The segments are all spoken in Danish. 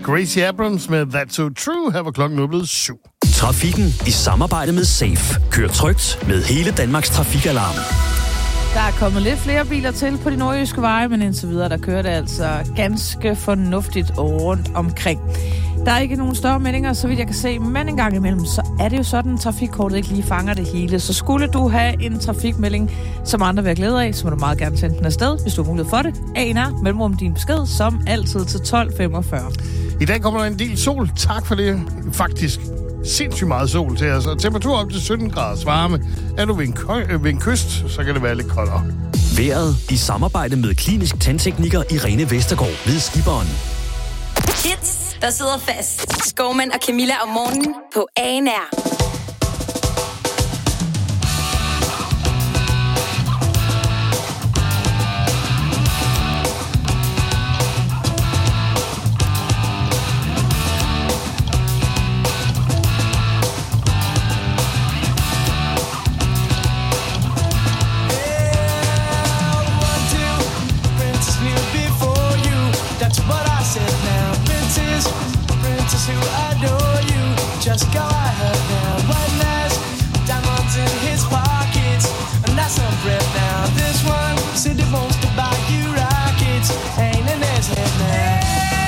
Gracie Abrams med That's So True. Her var klokken nu blevet 7. Trafikken i samarbejde med Safe. Kør trygt med hele Danmarks trafikalarm. Der er kommet lidt flere biler til på de nordjyske veje, men indtil videre, der kører det altså ganske fornuftigt rundt omkring. Der er ikke nogen større meldinger, så vidt jeg kan se, men en gang imellem, så er det jo sådan, at trafikkortet ikke lige fanger det hele. Så skulle du have en trafikmelding, som andre vil have glæde af, så må du meget gerne sende den afsted, hvis du har mulighed for det. ANR, mellemrum din besked, som altid til 12.45. I dag kommer der en del sol. Tak for det. Faktisk sindssygt meget sol til os. Og temperatur op til 17 graders varme. Er du ved en kyst, så kan det være lidt koldere. Været i samarbejde med klinisk tandtekniker Irene Vestergaard ved Skiberen. Hits, der sidder fast. Skovmand og Camilla om morgenen på ANR. Who adore you, just go ahead now. One last diamonds in his pockets, and that's some bread now. This one said he wants to buy you rockets, ain't in his head now.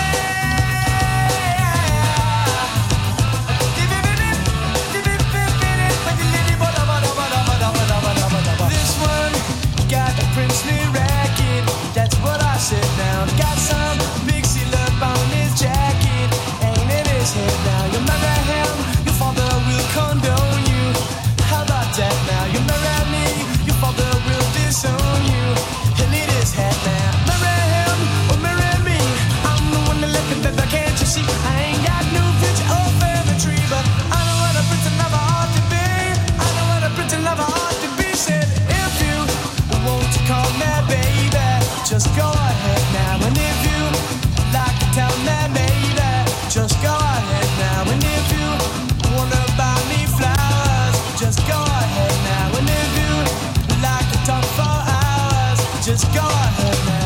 This one got a princely racket, that's what I said now. Got some big seal up on his jacket, head now. You marry him, your father will condone you. How about that now? You marry me, your father will disown you. He'll eat his head now. Marry him or marry me, I'm the one that left him, baby, can't you see? I ain't got no picture or family tree, but I know what a pretty lover ought to be. I know what a pretty lover ought to be. Said if you want to call me baby, just go ahead now. And if you like to tell me baby, just go ahead now. And if you wanna buy me flowers, just go ahead now. And if you like to talk for hours, just go ahead now.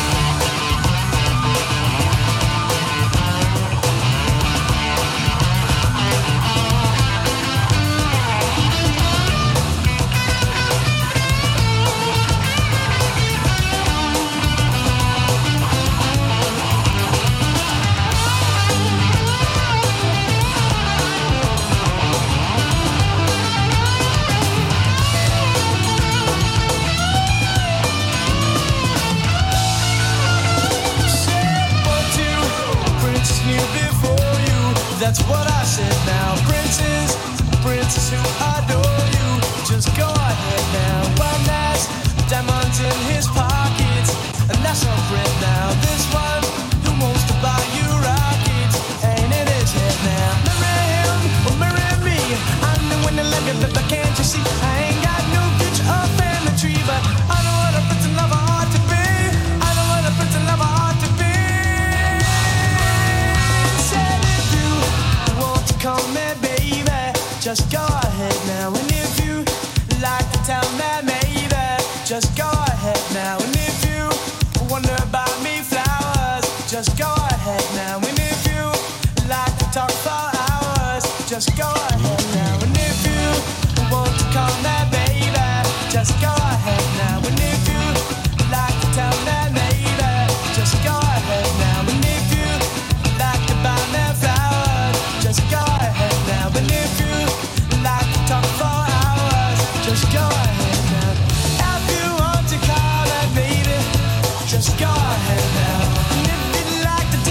That's what I said now. Princess who adore you, just go ahead now. One last diamonds in his pockets, and that's some bread now. This one who wants to buy you rockets, ain't in his head now. Marry him or marry me, I'm the one that love you, but can't you see? I ain't got no picture or family tree, but I know what a pretty lover ought to be. I know what a pretty lover ought to be. Call me baby, just go ahead now. And if you like to tell me maybe, just go ahead now. And if you wonder about me flowers, just go ahead now. And if you like to talk for hours, just go ahead now. And if you want to call me baby, just go ahead now. And if you like to tell me maybe, just go ahead now. And if you like to buy me flowers, just go ahead now. And if you like to talk for hours, just go ahead now. If you want to call that baby, just go ahead now. And if you like to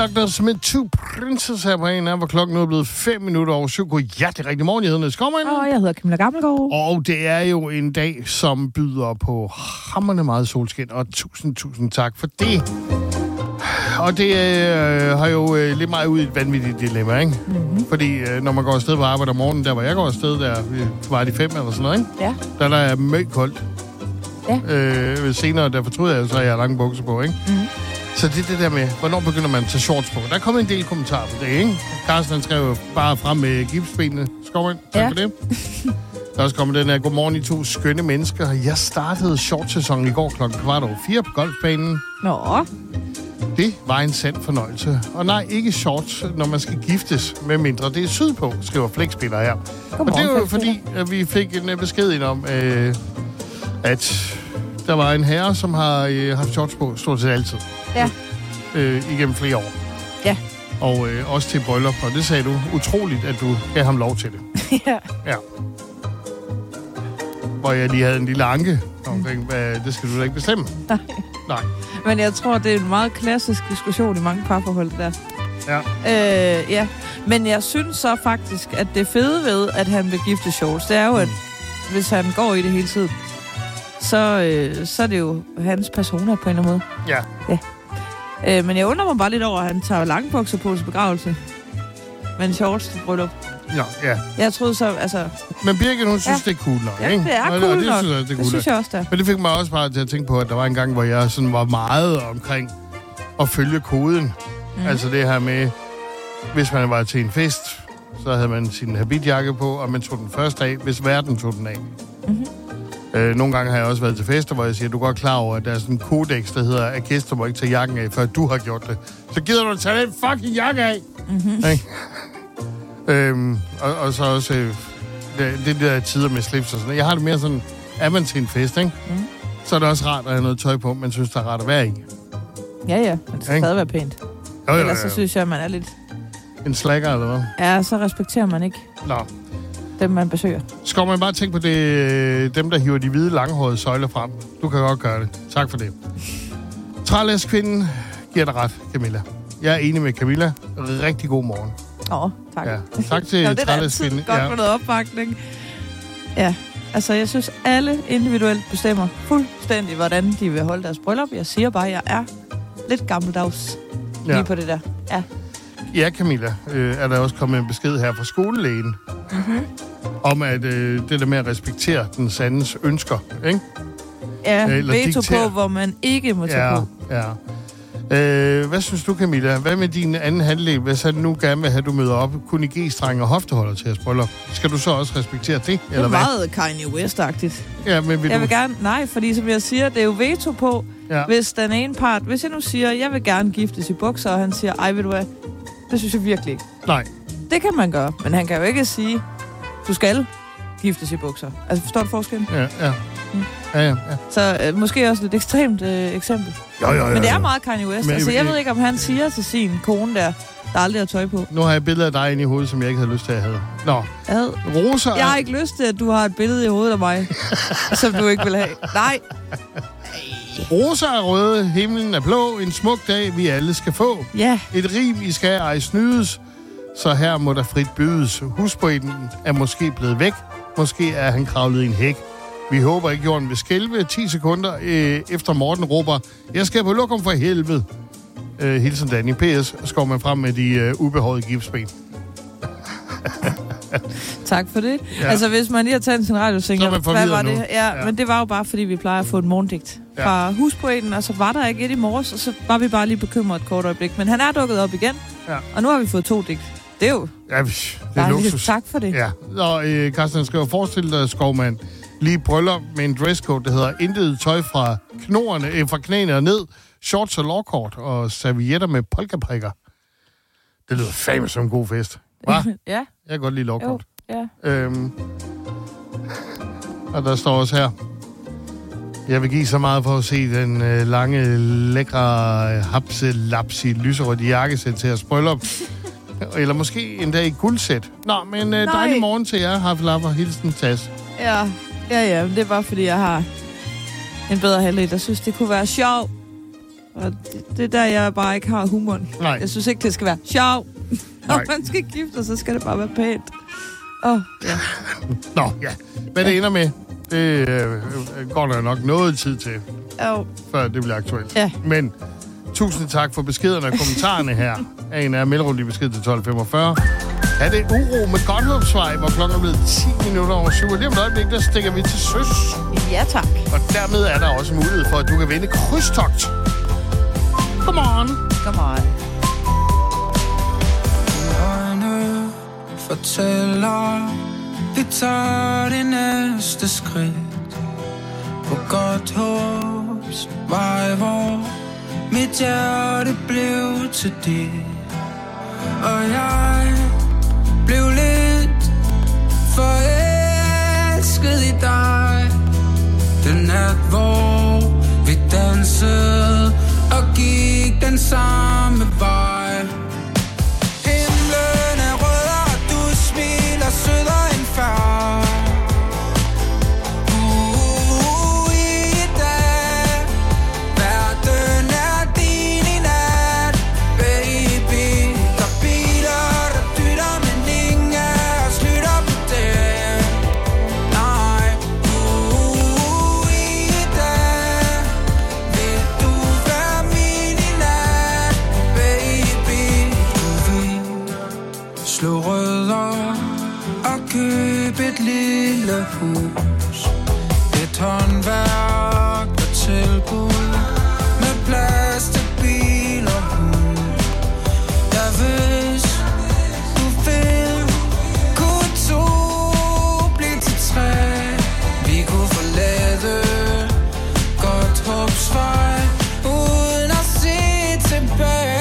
Dr. Smith 2 Princess her på en af, hvor klokken nu er blevet 5 minutter over 7. God hjertelig rigtig morgen, jeg hedder Niels Skovmand. Og jeg hedder Camilla Gammelgaard. Og det er jo en dag, som byder på hamrende meget solskin, og tusind tak for det. Og det har jo lidt meget ud i et vanvittigt dilemma, ikke? Mm-hmm. Fordi når man går afsted på arbejde om morgenen, der hvor jeg går afsted, der var de 5 eller sådan noget, ikke? Ja. Der er mørkt koldt. Ja. Senere, der fortryder jeg, så har jeg lange bukser på, ikke? Mm-hmm. Så det er det der med, hvornår begynder man at tage shorts på? Der er kommet en del kommentarer på det, ikke? Carsten, han skrev bare frem med gipsbenene. Skovmand, tak for det. Der er også kommet den her, godmorgen I to skønne mennesker. Jeg startede shortsæsonen i går klokken 4:15 på golfbanen. Nå. Det var en sand fornøjelse. Og nej, ikke shorts, når man skal giftes, med mindre det er sydpå, skriver Flexspiller her. Godmorgen, og det er jo fordi, at vi fik en besked ind om, at der var en herre, som har haft shorts på stort set altid. Ja. Igennem flere år. Ja. Og også til bryllup, og det sagde du utroligt, at du gav ham lov til det. Ja. Hvor jeg lige havde en lille anke omkring, det skal du da ikke bestemme. Nej. Men jeg tror, det er en meget klassisk diskussion i mange parforhold, der. Ja. Ja. Men jeg synes så faktisk, at det fede ved, at han vil gifte shorts, det er jo, at hvis han går i det hele tiden, så er det jo hans persona på en eller anden måde. Ja. Men jeg undrer mig bare lidt over, at han tager langbukser på til begravelse. Men shorts til bryllup. Ja. Jeg troede så, altså... Men Birgit, hun synes, det er cool nok, ja, ikke? det er cool og det nok. Synes jeg, det er cool. Det synes jeg også, der. Men det fik mig også bare til at tænke på, at der var en gang, hvor jeg sådan var meget omkring at følge koden. Mm. Altså det her med, hvis man var til en fest, så havde man sin habitjakke på, og man tog den første af, hvis verden tog den af. Mm-hmm. Nogle gange har jeg også været til fester, hvor jeg siger, du er godt klar over, at der er sådan en kodex, der hedder, at gæster må ikke tage jakken af, før du har gjort det. Så gider du at tage den fucking jakke af! Mm-hmm. Og så også det der tider med slips og sådan. Jeg har det mere sådan, er man til en fest, ikke? Mm. Så er det også rart at have noget tøj på, man synes, det er rart at være i. Ja, men det skal stadig være pænt. Jo. Ellers så synes jeg, at man er lidt... En slacker, eller hvad? Ja, så respekterer man ikke dem, man besøger. Skal man bare tænke på det, dem, der hiver de hvide, langhårede søjler frem. Du kan godt gøre det. Tak for det. Trælæskvinden giver dig ret, Camilla. Jeg er enig med Camilla. Rigtig god morgen. Tak. Ja. Tak til trælæskvinden. Det er godt med noget opbakning. Ja, altså jeg synes, alle individuelt bestemmer fuldstændig, hvordan de vil holde deres bryllup. Jeg siger bare, at jeg er lidt gammeldags lige på det der. Ja. Ja, Camilla, er der også kommet en besked her fra skolelægen, om at det der med at respektere den sandes ønsker, ikke? Ja, veto på, hvor man ikke må tage på. Ja. Hvad synes du, Camilla? Hvad med din anden halvdel, hvis han nu gerne vil have, at du møder op, kun i G-streng og hofteholder til at bryllup? Skal du så også respektere det, eller hvad? Det er meget Kanye West-agtigt. Ja, men jeg vil gerne... Nej, fordi som jeg siger, det er jo veto på, hvis den ene part... Hvis jeg nu siger, jeg vil gerne giftes i bukser, og han siger, ej, ved du hvad, det synes jeg virkelig ikke. Nej. Det kan man gøre, men han kan jo ikke sige, du skal giftes i bukser. Altså, forstår du forskellen? Ja. Ja. Så måske også et ekstremt eksempel. Jo. Men det er meget Kanye West. Altså, jeg ved ikke, om han siger til sin kone der aldrig har tøj på. Nu har jeg et billede af dig inde i hovedet, som jeg ikke havde lyst til at have. Nå. Rosa... Jeg har ikke lyst til, at du har et billede i hovedet af mig, som du ikke vil have. Nej. Rosa er røde, himlen er blå, en smuk dag, vi alle skal få. Ja. Et rim, I skal ej snydes, så her må der frit bydes. Huspoeten er måske blevet væk, måske er han kravlet i en hæk. Vi håber ikke, jorden vil skælve. 10 sekunder efter Morten råber, jeg skal på lokum for helvede. Hilsen Danny. PS, skår man frem med de ubehårede gipsben. Tak for det. Ja. Altså, hvis man lige har taget sin radiosinger, hvad var det? Ja, men det var jo bare, fordi vi plejer at få et morgendigt fra Huspoeten, og så var der ikke et i morges, og så var vi bare lige bekymret et kort øjeblik. Men han er dukket op igen, og nu har vi fået 2 digt. Det er jo... Ja, det er luksus. Tak for det. Ja. Og Carsten skriver, forestil dig, Skovmand, lige bryllup med en dresscode, der hedder intet tøj fra knæene og ned, shorts og lårkort og servietter med polkaprikker. Det lyder fandme som en god fest. Hva? Ja. Jeg kan godt lide lårkort. Ja. Og der står også her, jeg vil give så meget for at se den lange, lækre, hapse-lapsi, lyserøde jakkesæt til at bryllup. Eller måske endda i guldsæt. Nå, men dejlig morgen til jer, Haflapper. Hilsen, Tas. Ja, det er bare fordi, jeg har en bedre halvdel, der synes, det kunne være sjovt Og det er der, jeg bare ikke har humoren. Nej. Jeg synes ikke, det skal være sjov. Når man skal gifte, så skal det bare være pænt. Ja. Nå, ja. Hvad det ender med, det går der nok noget tid til, før det bliver aktuelt. Ja. Men tusind tak for beskederne og kommentarerne her. En af mellemrum i besked til 12.45. Er det uro med Godthåbsvej, hvor klokken er blevet 10 minutter over 7. Og lige om et øjeblik, der stikker vi til søs. Ja, tak. Og dermed er der også mulighed for, at du kan vinde krydstogt. Godmorgen. Godmorgen. Øjne fortæller, vi tager det næste skridt på Godthåbsvej, hvor mit hjerte blev til dit. Og jeg blev lidt forelsket i dig. Den nat, hvor vi dansede og gik den samme vej. Himlen er rød, og du smiler sødere end før. Slå rødder og køb et lille hus. Et håndværk og tilbud med plads til bil og hund. Ja, hvis du vil, kunne to blive til tre. Vi kunne forlade Godthåbsvej uden at se tilbage.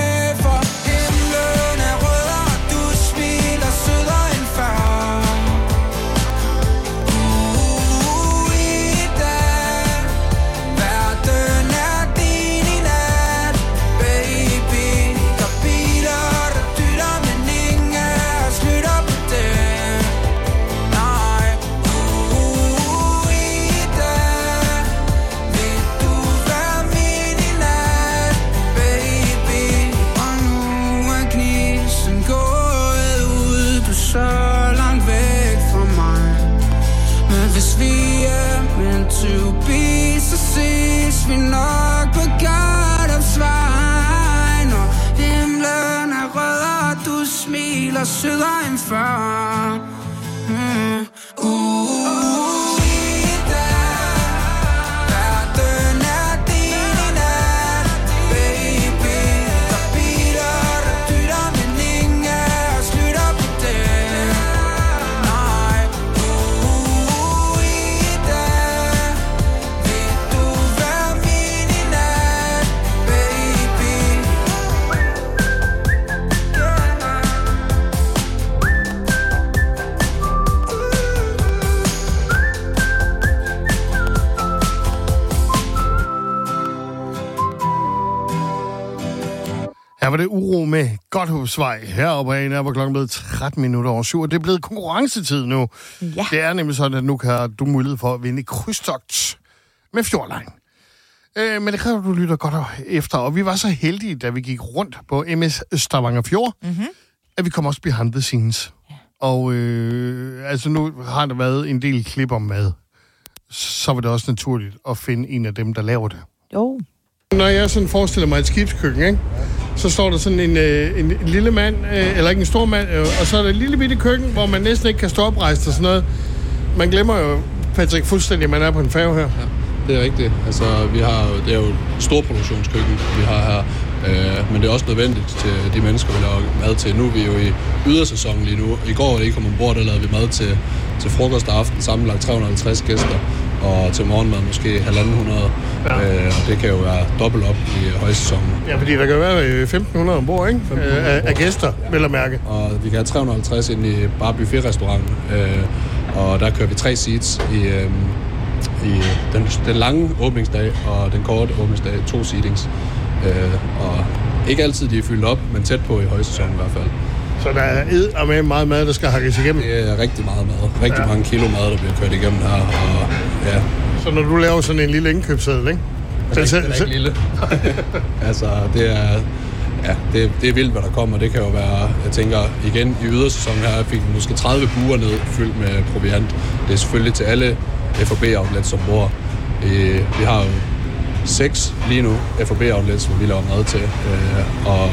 Vi nok på Godthåbsvej, når himlen er rød, og du smiler sødere end før. Her var det uro med Godthåbsvej heroppe af, hvor klokken blev 13 minutter over 7. Og det er blevet konkurrencetid nu. Ja. Det er nemlig sådan, at nu kan du mulighed for at vinde krydstogt med Fjordline. Men det kræver, at du lytter godt efter. Og vi var så heldige, da vi gik rundt på MS Stavanger Fjord, at vi kom også behind the scenes. Ja. Og altså nu har der været en del klip om mad. Så var det også naturligt at finde en af dem, der laver det. Jo. Når jeg sådan forestiller mig et skibskøkken, ikke? Så står der sådan en lille mand, eller ikke en stor mand, og så er der et lille bitte køkken, hvor man næsten ikke kan stå oprejst og sådan noget. Man glemmer jo, Patrick, fuldstændig, at man er på en færge her. Ja, det er rigtigt. Altså, det er jo et storproduktionskøkken, vi har her. Men det er også nødvendigt til de mennesker, vi laver mad til. Nu er vi jo i ydersæsonen lige nu. I går, da I kom ombord, der lavede vi mad til frokost og aften, sammenlagt 350 gæster. Og til morgenmad måske 1.500. Ja. Og det kan jo være dobbelt op i højsæsonen. Ja, fordi der kan være 1.500 ombord, ikke? Af gæster, vel at mærke. Og vi kan have 350 ind i bare buffetrestauranten. Og der kører vi 3 seats i den lange åbningsdag og den korte åbningsdag, 2 seatings. Og ikke altid de er fyldt op, men tæt på i højsæsonen i hvert fald. Så der er med meget mad, der skal hakkes igennem? Det er rigtig meget mad. Rigtig mange kilo mad, der bliver kørt igennem her. Og, ja. Så når du laver sådan en lille indkøbsseddel, ikke? Den er ikke lille. Altså, det er vildt, hvad der kommer. Det kan jo være, jeg tænker, igen i ydersæsonen her, fik vi måske 30 buer ned fyldt med proviant. Det er selvfølgelig til alle FOB-outlets, som bor. Vi har jo 6 lige nu FOB-outlets, hvor vi laver mad til. Og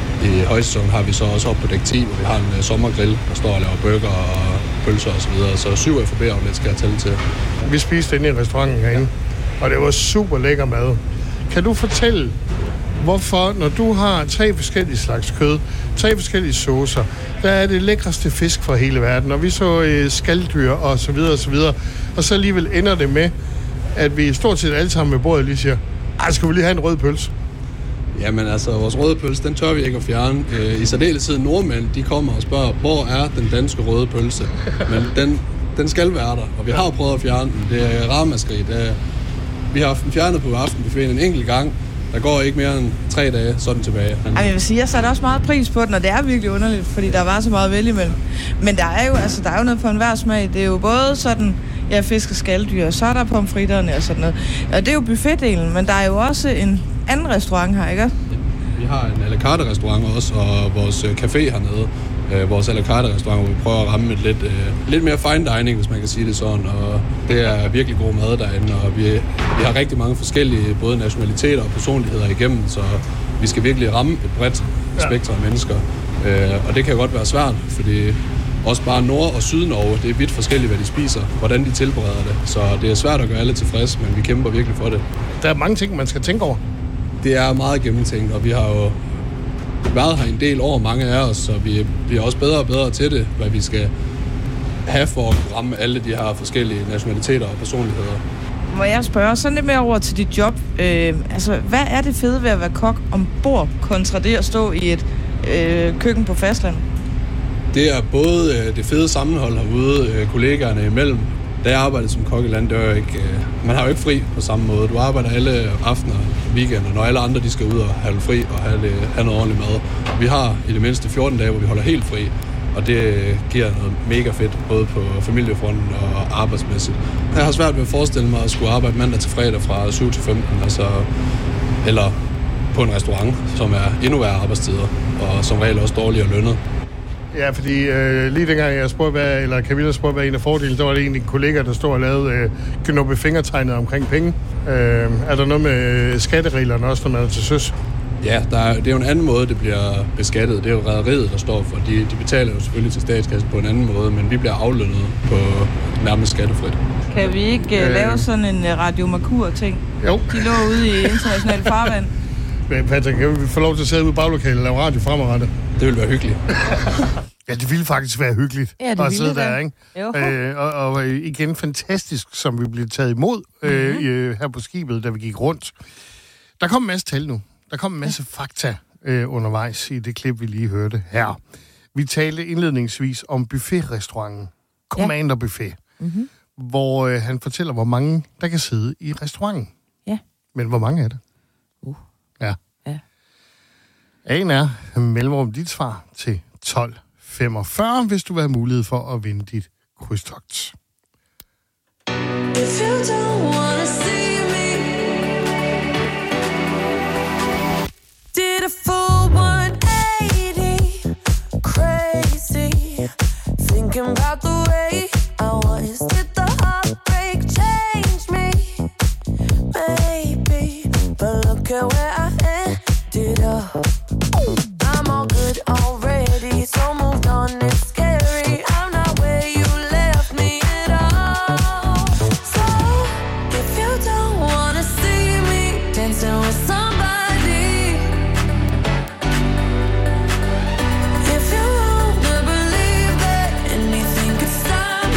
i højsæsonen har vi så også op på dæk 10, hvor vi har en sommergrill, der står og laver burger og pølser og så videre. Så 7 FOB-outlets skal jeg tælle til. Vi spiste inde i restauranten herinde, og det var super lækker mad. Kan du fortælle, hvorfor, når du har 3 forskellige slags kød, 3 forskellige saucer, der er det lækreste fisk fra hele verden, og vi så skalddyr og så videre, og så alligevel ender det med, at vi stort set alle sammen ved bordet lige siger, skal vi lige have en rød pølse? Jamen altså, vores røde pølse, den tør vi ikke at fjerne. I særdeleshed nordmænd, de kommer og spørger, hvor er den danske røde pølse? Men den skal være der, og vi har prøvet at fjerne den. Det er ramaskrig. Vi har haft den fjernet på aftenbuffeten en enkelt gang. Der går ikke mere end 3 dage, så er den tilbage. Jeg vil sige, jeg satte også meget pris på den, og det er virkelig underligt, fordi der var så meget vælge imellem. Men der er jo noget for enhver smag. Det er jo både sådan, fisk og skalddyr, og så er der pomfritterne og sådan noget. Og det er jo buffetdelen, men der er jo også en anden restaurant her, ikke? Vi har en à la carte restaurant også, og vores café hernede. Vores à la carte restaurant, hvor vi prøver at ramme et lidt mere fine dining, hvis man kan sige det sådan. Og det er virkelig god mad derinde, og vi har rigtig mange forskellige både nationaliteter og personligheder igennem, så vi skal virkelig ramme et bredt spektrum af mennesker. Og det kan godt være svært, fordi også bare Nord- og Syd-Norge, det er vidt forskelligt, hvad de spiser, hvordan de tilbereder det. Så det er svært at gøre alle tilfredse, men vi kæmper virkelig for det. Der er mange ting, man skal tænke over. Det er meget gennemtænkt, og vi har jo været her en del år, mange af os, så vi bliver også bedre og bedre til det, hvad vi skal have for at ramme alle de her forskellige nationaliteter og personligheder. Må jeg spørge sådan lidt mere over til dit job? Hvad er det fede ved at være kok ombord kontra det at stå i et køkken på fastlandet? Det er både det fede sammenhold herude, kollegaerne imellem. Da jeg arbejdede som kok i land, man har jo ikke fri på samme måde. Du arbejder alle aftener, weekender, når alle andre de skal ud og have fri og have noget ordentligt mad. Vi har i det mindste 14 dage, hvor vi holder helt fri, og det giver noget mega fedt, både på familiefronten og arbejdsmæssigt. Jeg har svært ved at forestille mig at skulle arbejde mandag til fredag fra 7 til 15, eller på en restaurant, som er endnu værre arbejdstider, og som regel også dårligere lønnet. Ja, fordi lige dengang jeg spurgte, Camilla spurgte, hvad en af fordelene, der var det egentlig en kollega, der stod og lavede knuppe fingertegnet omkring penge. Er der noget med skattereglerne også, når man er til søs? Ja, det er jo en anden måde, det bliver beskattet. Det er jo rederiet, der står for. De betaler jo selvfølgelig til statskassen på en anden måde, men vi bliver aflønnet på nærmest skattefrit. Kan vi ikke lave sådan en Radio Mercur-ting? Jo. De lå ude i international farvand. Men Patrick, kan vi få lov til at sidde ude i baglokalet og lave radio fremadrettet? Det ville være hyggeligt. Ja, det ville faktisk være hyggeligt at sidde der, ikke? Og igen fantastisk, som vi blev taget imod her på skibet, da vi gik rundt. Der kom en masse tal nu. Der kom en masse fakta undervejs i det klip, vi lige hørte her. Vi talte indledningsvis om buffetrestauranten. Commander Buffet. Mm-hmm. Hvor han fortæller, hvor mange der kan sidde i restauranten. Ja. Men hvor mange er det? Ja. Aen er mellemrum dit svar til 12:45, hvis du vil have mulighed for at vinde dit krydstogt. Did a full 180, crazy, thinking about the way I was. Did the heartbreak change me? Maybe, but look at where I ended up. I'm all good already, so moved on, it's scary. I'm not where you left me at all. So, if you don't wanna see me dancing with somebody, if you wanna believe that anything could stop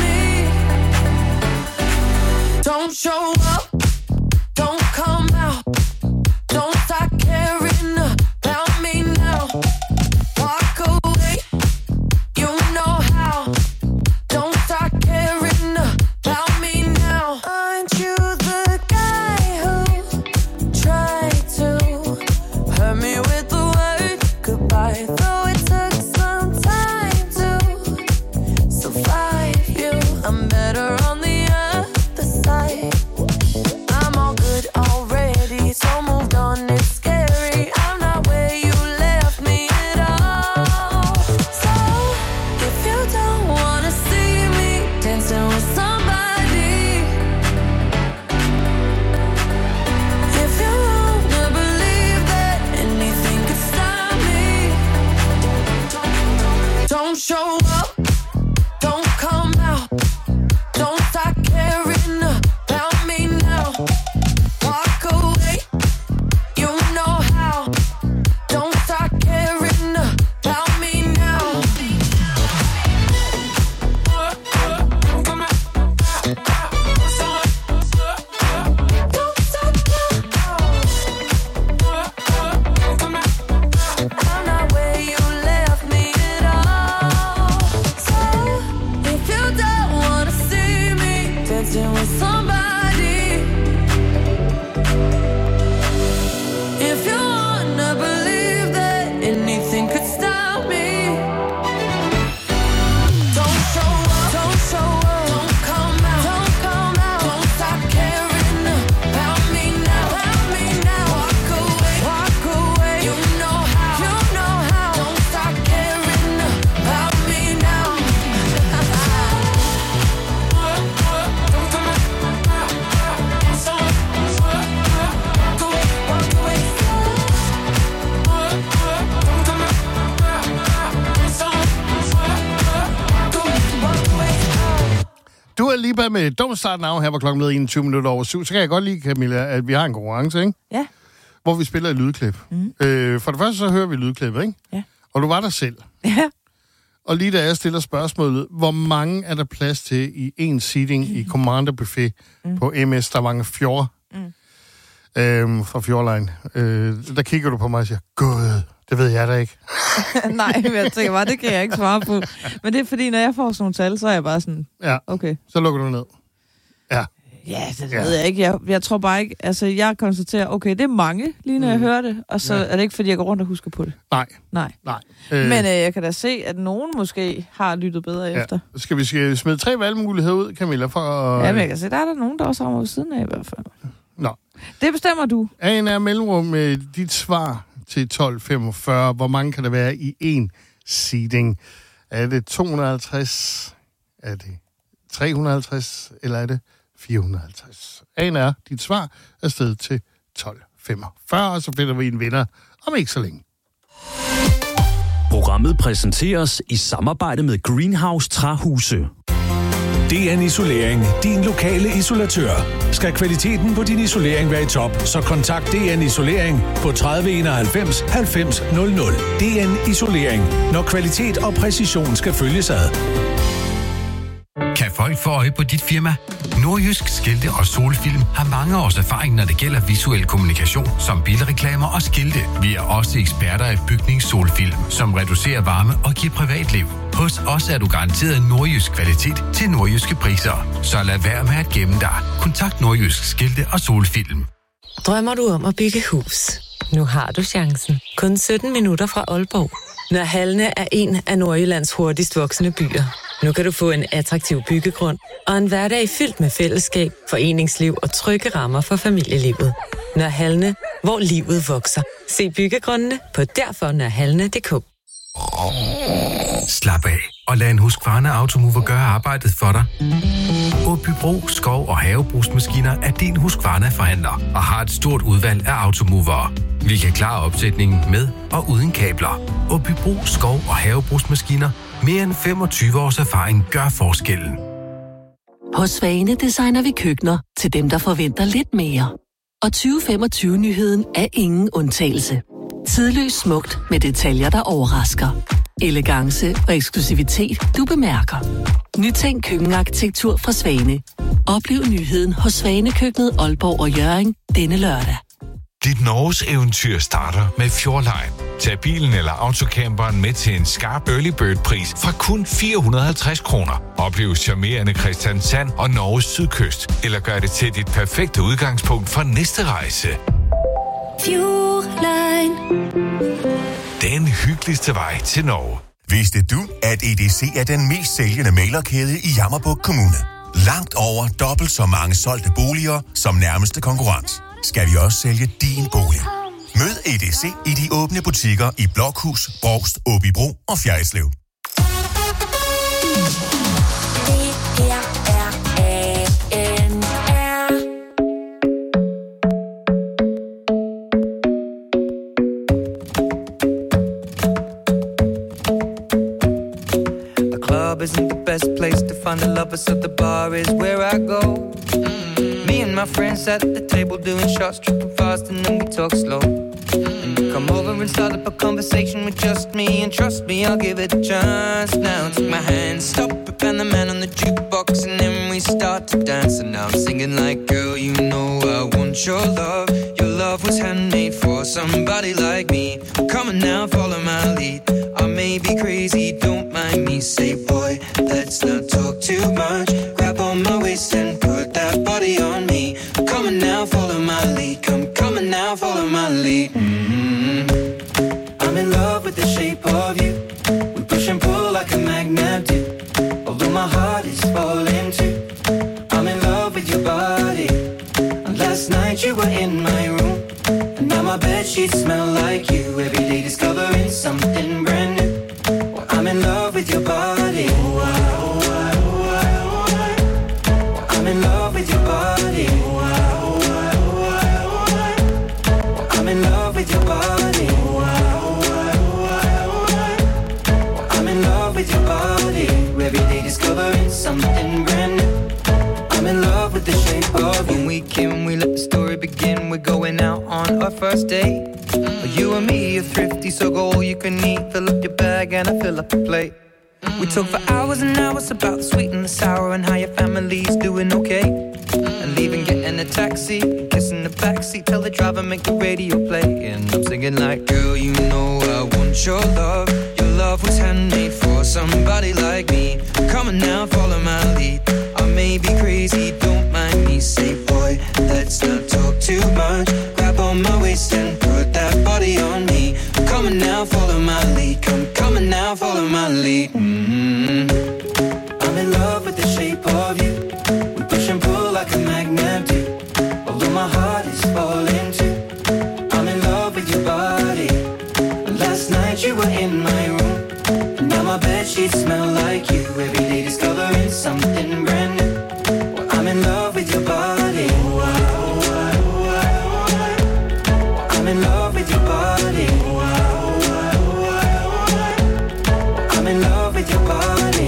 show up, don't come out, don't start caring about me now. Walk away, you know how, don't start caring about me now. I'm not where you left me at all. So if you don't wanna see me dancing with somebody, if you wanna believe that anything could stop me, don't show up, don't show up, don't come out, don't come out, don't stop caring about me now, walk away, you know how, don't stop caring about me now. Du er lige med Don't Start Now, her var klokken 21 minutter over 7. Så kan jeg godt lide, Camilla, at vi har en konkurrence, ikke? Ja. Hvor vi spiller et lydklip. For det første så hører vi lydklippet, ikke? Ja. Og du var der selv. Ja. Og lige da jeg stiller spørgsmålet, hvor mange er der plads til i en seating i Commander Buffet på MS Stavanger Fjord? Fra Fjordline. Der kigger du på mig og siger, gud, det ved jeg da ikke. Nej, men jeg tænker bare, det kan jeg ikke svare på. Men det er fordi, når jeg får sådan nogle tal, så er jeg bare sådan, Ja, okay. så lukker du ned. Ja. Ja, det ved jeg ikke. Jeg tror bare ikke, altså jeg konstaterer, okay, det er mange, lige når jeg hører det, og så er det ikke, fordi jeg går rundt og husker på det. Nej. Men jeg kan da se, at nogen måske har lyttet bedre efter. Skal vi smide 3 valgmuligheder ud, Camilla, for at... Ja, men jeg kan se, der er der nogen, der også rammer ved siden af i hvert fald. Nå. Det bestemmer du. Aen er mellemrum med dit svar til 12.45. Hvor mange kan der være i en seating? Er det 250? Er det 350? Eller er det 450? Aen er dit svar afsted til 12.45, og så finder vi en vinder om ikke så længe. Programmet præsenteres i samarbejde med Greenhouse Træhuse. DN Isolering, din lokale isolatør. Skal kvaliteten på din isolering være i top, så kontakt DN Isolering på 30 91 90 00. DN Isolering, når kvalitet og præcision skal følges ad. Kan folk få øje på dit firma? Nordjysk Skilte og Solfilm har mange års erfaring, når det gælder visuel kommunikation, som bilreklamer og skilte. Vi er også eksperter i bygningssolfilm, som reducerer varme og giver privatliv. Hos os er du garanteret nordjysk kvalitet til nordjyske priser. Så lad være med at gemme dig. Kontakt Nordjysk Skilte og Solfilm. Drømmer du om at bygge hus? Nu har du chancen. Kun 17 minutter fra Aalborg. Nørre Halne er en af Nordjyllands hurtigst voksende byer. Nu kan du få en attraktiv byggegrund og en hverdag fyldt med fællesskab, foreningsliv og trygge rammer for familielivet. Nørre Halne, hvor livet vokser. Se byggegrundene på derfornørrehalne.dk. Slap af og lad en Husqvarna Automover gøre arbejdet for dig. Åbybro, skov og havebrugsmaskiner er din Husqvarna-forhandler og har et stort udvalg af automovere. Vi kan klare opsætningen med og uden kabler. Åbybro, skov og havebrugsmaskiner. Mere end 25 års erfaring gør forskellen. Hos Svane designer vi køkkener til dem, der forventer lidt mere. Og 2025-nyheden er ingen undtagelse. Tidløst smukt med detaljer, der overrasker. Elegance og eksklusivitet, du bemærker. Nytænk køkkenarkitektur fra Svane. Oplev nyheden hos Svanekøkkenet Aalborg og Hjørring denne lørdag. Dit Norges eventyr starter med Fjordline. Tag bilen eller autocamperen med til en skarp early bird-pris fra kun 450 kroner. Oplev charmerende Kristiansand og Norges sydkyst. Eller gør det til dit perfekte udgangspunkt for næste rejse. Fjordline. Den hyggeligste vej til Norge. Vidste du, at EDC er den mest sælgende mæglerkæde i Jammerbugt Kommune? Langt over dobbelt så mange solgte boliger som nærmeste konkurrent. Skal vi også sælge din bolig? Mød EDC i de åbne butikker i Blokhus, Brovst, Åbybro og Fjerritslev. club isn't the best place to find a lover, so the bar is where I go. Me and my friends at the table doing shots, tripping fast, and then we talk slow. And you come over and start up a conversation with just me, and trust me, I'll give it a chance. Now take my hand, stop it, and the man on the jukebox, and then we start to dance. And now I'm singing like, girl, you know I want your love. Your love was handmade for somebody like me. Come on now, follow my lead. I may be crazy, don't mind me. Say, boy, let's not talk too much. Grab on my waist and put that body on me. Come on now, follow my lead. Come on now, follow my lead. I'm in love with the shape of you. We push and pull like a magnet do. Although my heart is falling too. I'm in love with your body. And last night you were in my room, and now my bedsheets smell like you. Every day discovering something brand new. Well, I'm in love with your body. I'm in love with your body. I'm in love with your body. I'm in love with your body. Every day discovering something brand new. I'm in love with the shape of you. When we came, we let the story begin. We're going out on our first date. You and me are thrifty, so go all you can eat. Fill up your bag and I fill up the plate. We talk for hours and hours about the sweet and the sour and how your family's doing okay. And leaving, getting a taxi, kissing the backseat, tell the driver make the radio play. And I'm singing like, girl, you know I want your love. Your love was handmade for somebody like me. Come on now, follow my lead. I may be crazy, don't mind me. Say, boy, let's not talk too much. Grab on my waist and put that body on me. Come on now, follow my lead. Come on now, follow my lead. I'm in love with the shape of you. We push and pull like a magnet do. Although my heart is falling too. I'm in love with your body. And last night you were in my room, and now my bedsheets smell like you. Every day discovering something brand new. Well, I'm in love with your body. I'm in love with your body. I'm in love with your body.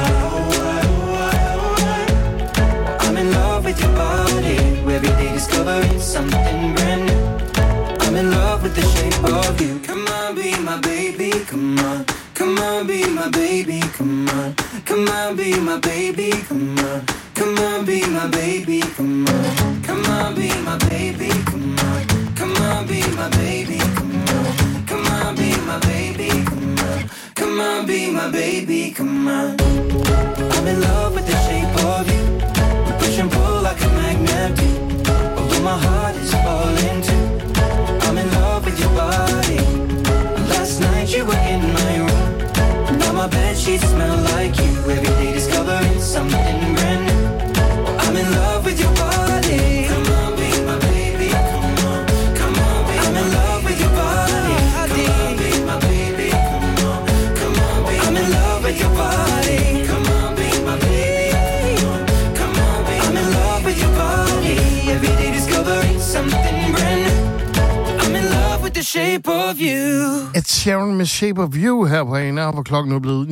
I'm in love with your body. Every day discovering something brand new. I'm in love with the shape of you. Come on, be my baby, come on. Come on, be my baby, come on. Come on, be my baby, come on. Come on, be my baby, come on. Come on, be my baby, come on. Come on, be my baby, come on. Come on, be my baby, come on. Come on, be my baby, come on. I'm in love with the shape of you. We push and pull like a magnet do. Although my heart is falling too. I'm in love with your body. Last night you were in my room, and now my bedsheets smell like you. Every day discovering something brand new. I'm in love with your body. Come on, be my baby, come on. Come on, be I'm in love with your body. Come on, be my baby, come on. Come on, be I'm in love with your body. Come on, be my baby, come on. Come on, be I'm in love with your body. Every day discovering something brand new. I'm in love with the shape of you. Ed Sheeran med Shape of You her på ANR, hvor klokken er blevet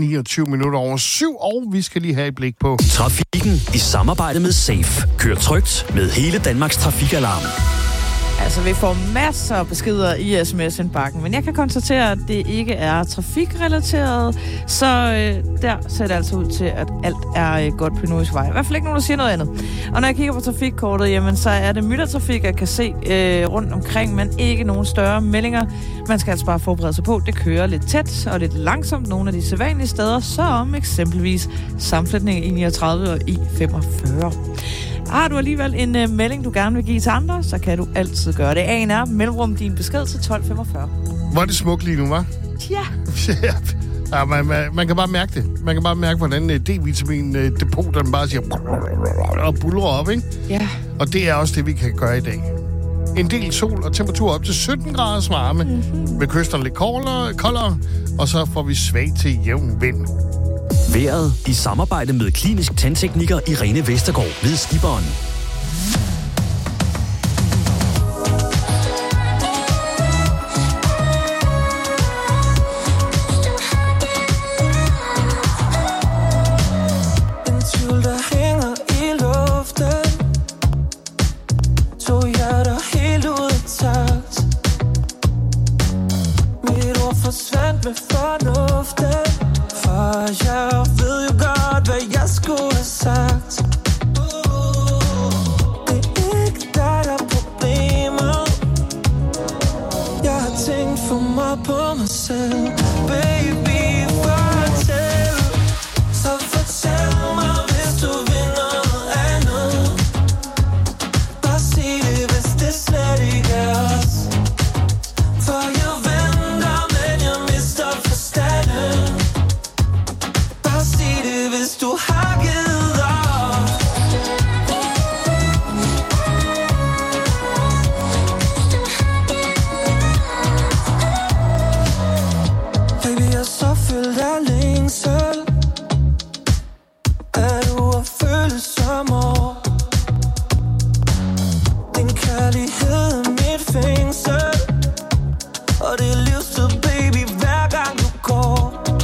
7:29, og vi skal lige have et blik på Trafikken i samarbejde med Safe. Kør trygt med hele Danmarks trafikalarm. Altså, vi får masser af beskeder i sms-indbakken, men jeg kan konstatere, at det ikke er trafikrelateret, så der ser det altså ud til, at alt er godt på Nordjyske Vej. I hvert fald ikke nogen, der siger noget andet. Og når jeg kigger på trafikkortet, jamen, så er det myldretrafik, jeg kan se rundt omkring, men ikke nogen større meldinger. Man skal altså bare forberede sig på, det kører lidt tæt og lidt langsomt nogle af de sædvanlige steder, så om eksempelvis sammenflætning i 39 og i 45. Har du alligevel en melding, du gerne vil give til andre, så kan du altid gøre det. ANR, mellemrum din besked til 1245. Hvor er det smukt lige nu, hva'? Ja. Ja, man kan bare mærke det. Man kan bare mærke, hvordan D-vitamin-depoterne bare siger og buller op, ikke? Ja. Og det er også det, vi kan gøre i dag. En del sol og temperatur op til 17 graders varme. Med kysterne lidt koldere, og så får vi svag til jævn vind. Været i samarbejde med klinisk tandtekniker Irene Vestergaard ved Skiberen. på mig selv. Baby, fortæl. Så fortæl mig, hvis du vil noget andet. Bare sig det, hvis det slet ikke er os. For jeg venter, men jeg mister forstanden. Bare sig det, hvis du har givet op. Baby, jeg er så fyldt af længsel. Er du at føle som år? Din kærlighed er mit fængsel. Og det er livstid, baby, hver gang du går.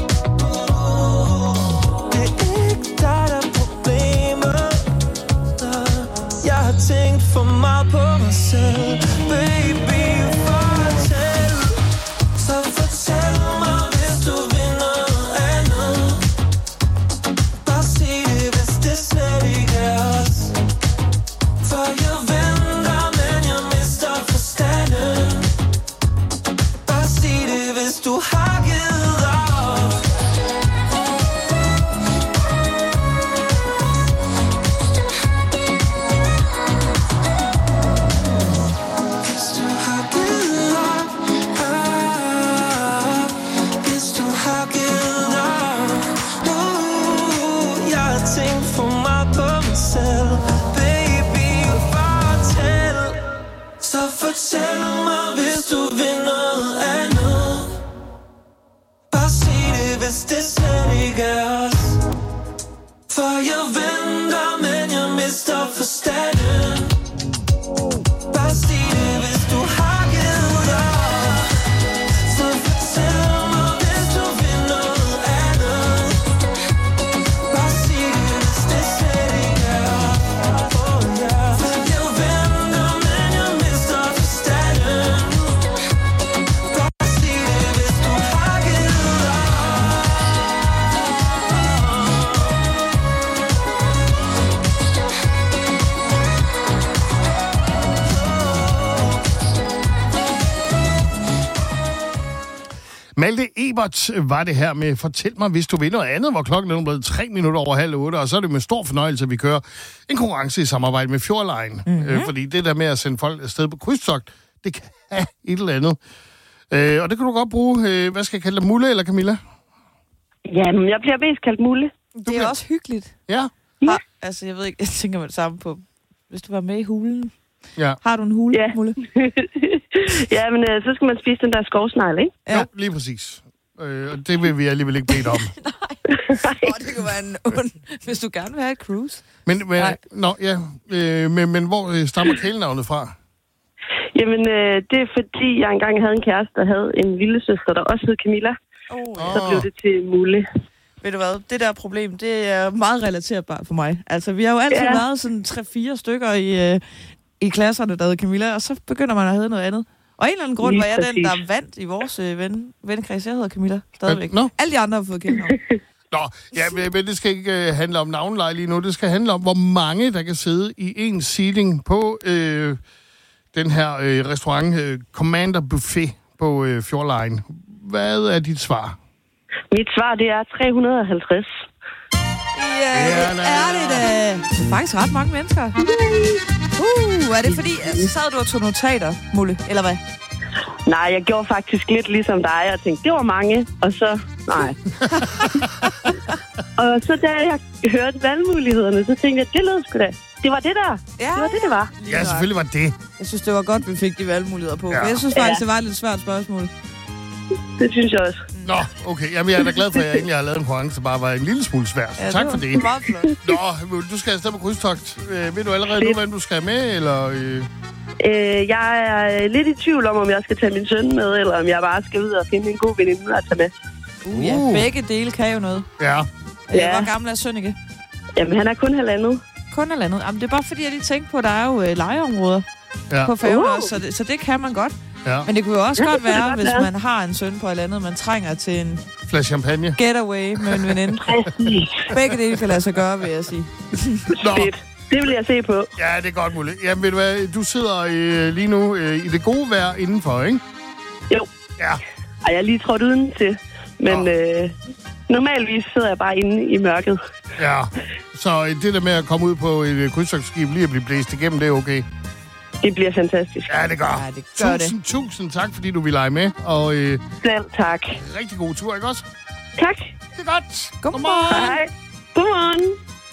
Det er ikke dig, der er problemet. Jeg har tænkt for meget på mig selv. Baby, fortæl. Så fortæl mig, hvis du vil noget andet. Bare sig det, hvis det slet ikke er os. For jeg venter, men jeg mister forstanden. Bare sig det, hvis du har givet op. Hvis du har givet op, hvis du har givet op. Jeg har tænkt for meget på mig selv. Baby, fortæl. Så fortæl mig, hvis du vil noget andet. Bare sig det, hvis det slet ikke er os. For jeg venter, men jeg mister forstanden. Bare sig det, hvis du har givet op. Så fortæl mig, hvis du vil noget andet. Bare sig det, hvis det slet ikke er os. For jeg venter, men jeg mister forstanden. Bare sig det, hvis du har givet op. Malte Ebert var det her med Fortæl mig, hvis du vil noget andet, hvor klokken er blevet 3 minutter over 7:30, og så er det med stor fornøjelse, at vi kører en konkurrence i samarbejde med Fjordline. Fordi det der med at sende folk afsted på krydstogt, det kan et eller andet. Og det kan du godt bruge, hvad skal jeg kalde dig, Mulle eller Camilla? Jamen, jeg bliver mest kaldt Mulle. Det er også hyggeligt. Ja. Altså, jeg ved ikke, jeg tænker mig det samme på, hvis du var med i hulen. Ja. Har du en hule, Mulle? Ja, men så skal man spise den der skovsnegl, ikke? Ja. Jo, lige præcis. Og det vil vi alligevel ikke bede om. Det kunne være en ond, hvis du gerne vil have et cruise. Men hvor stammer kælenavnet fra? Jamen, det er fordi, jeg engang havde en kæreste, der havde en lillesøster, der også hed Camilla. Så blev det til Mulle. Ved du hvad, det der problem, det er meget relaterbart for mig. Altså, vi har jo altid været sådan 3-4 stykker i klasserne, der hedder Camilla, og så begynder man at hedde noget andet. Og en eller anden grund var jeg den, der vandt i vores vennekreds. Jeg hedder Camilla stadigvæk. Alle de andre har fået kælenavn. Nå, ja, men det skal ikke handle om navneleje lige nu. Det skal handle om, hvor mange der kan sidde i en seating på den her restaurant Commander Buffet på Fjordline. Hvad er dit svar? Mit svar, det er 350. Ja, det er det da. Det er faktisk ret mange mennesker. Er det fordi, sad du og tog notater, Mulle, eller hvad? Nej, jeg gjorde faktisk lidt ligesom dig. Jeg tænkte, det var mange, og så... Nej. Og så da jeg hørte valgmulighederne, så tænkte jeg, det lød sgu da. Det var det der. Ja, det var det var. Ja, selvfølgelig var det. Jeg synes, det var godt, vi fik de valgmuligheder på. Ja. Jeg synes faktisk, det var et lidt svært spørgsmål. Det synes jeg også. Nå, okay. Jamen, jeg er da glad for, at jeg egentlig har lavet en konkurrence, der bare var en lille smule svært. Ja, tak for det. Meget flot. Nå, du skal afsted på krydstogt. Ved du allerede nu, hvem du skal med, eller... Jeg er lidt i tvivl om jeg skal tage min søn med, eller om jeg bare skal ud og finde en god veninde at tage med. Ja, begge dele kan jo noget. Ja. Hvor gammel er Sønneke? Jamen, han er kun 1,5. Kun 1,5? Jamen, det er bare fordi, jeg lige tænkte på, at der er jo legeområder på færgen også, så det kan man godt. Ja. Men det kunne jo også godt være, hvis man har en søn på 1,5, man trænger til en... flaske champagne. Getaway med en veninde. Begge dele kan lade sig gøre, vil jeg sige. Fedt. Det vil jeg se på. Ja, det er godt muligt. Jamen, ved du hvad, du sidder lige nu i det gode vejr indenfor, ikke? Jo. Ja. Ej, jeg er lige trådt uden til. Men normalvis sidder jeg bare inde i mørket. Ja, så det der med at komme ud på et krydstogtskib lige at blive blæst igennem, det er okay? Det bliver fantastisk. Ja, det gør. Tusind tak, fordi du vil lege med. Og, selv tak. Rigtig god tur, ikke også? Tak. Det er godt. Godmorgen. Hej. Godmorgen.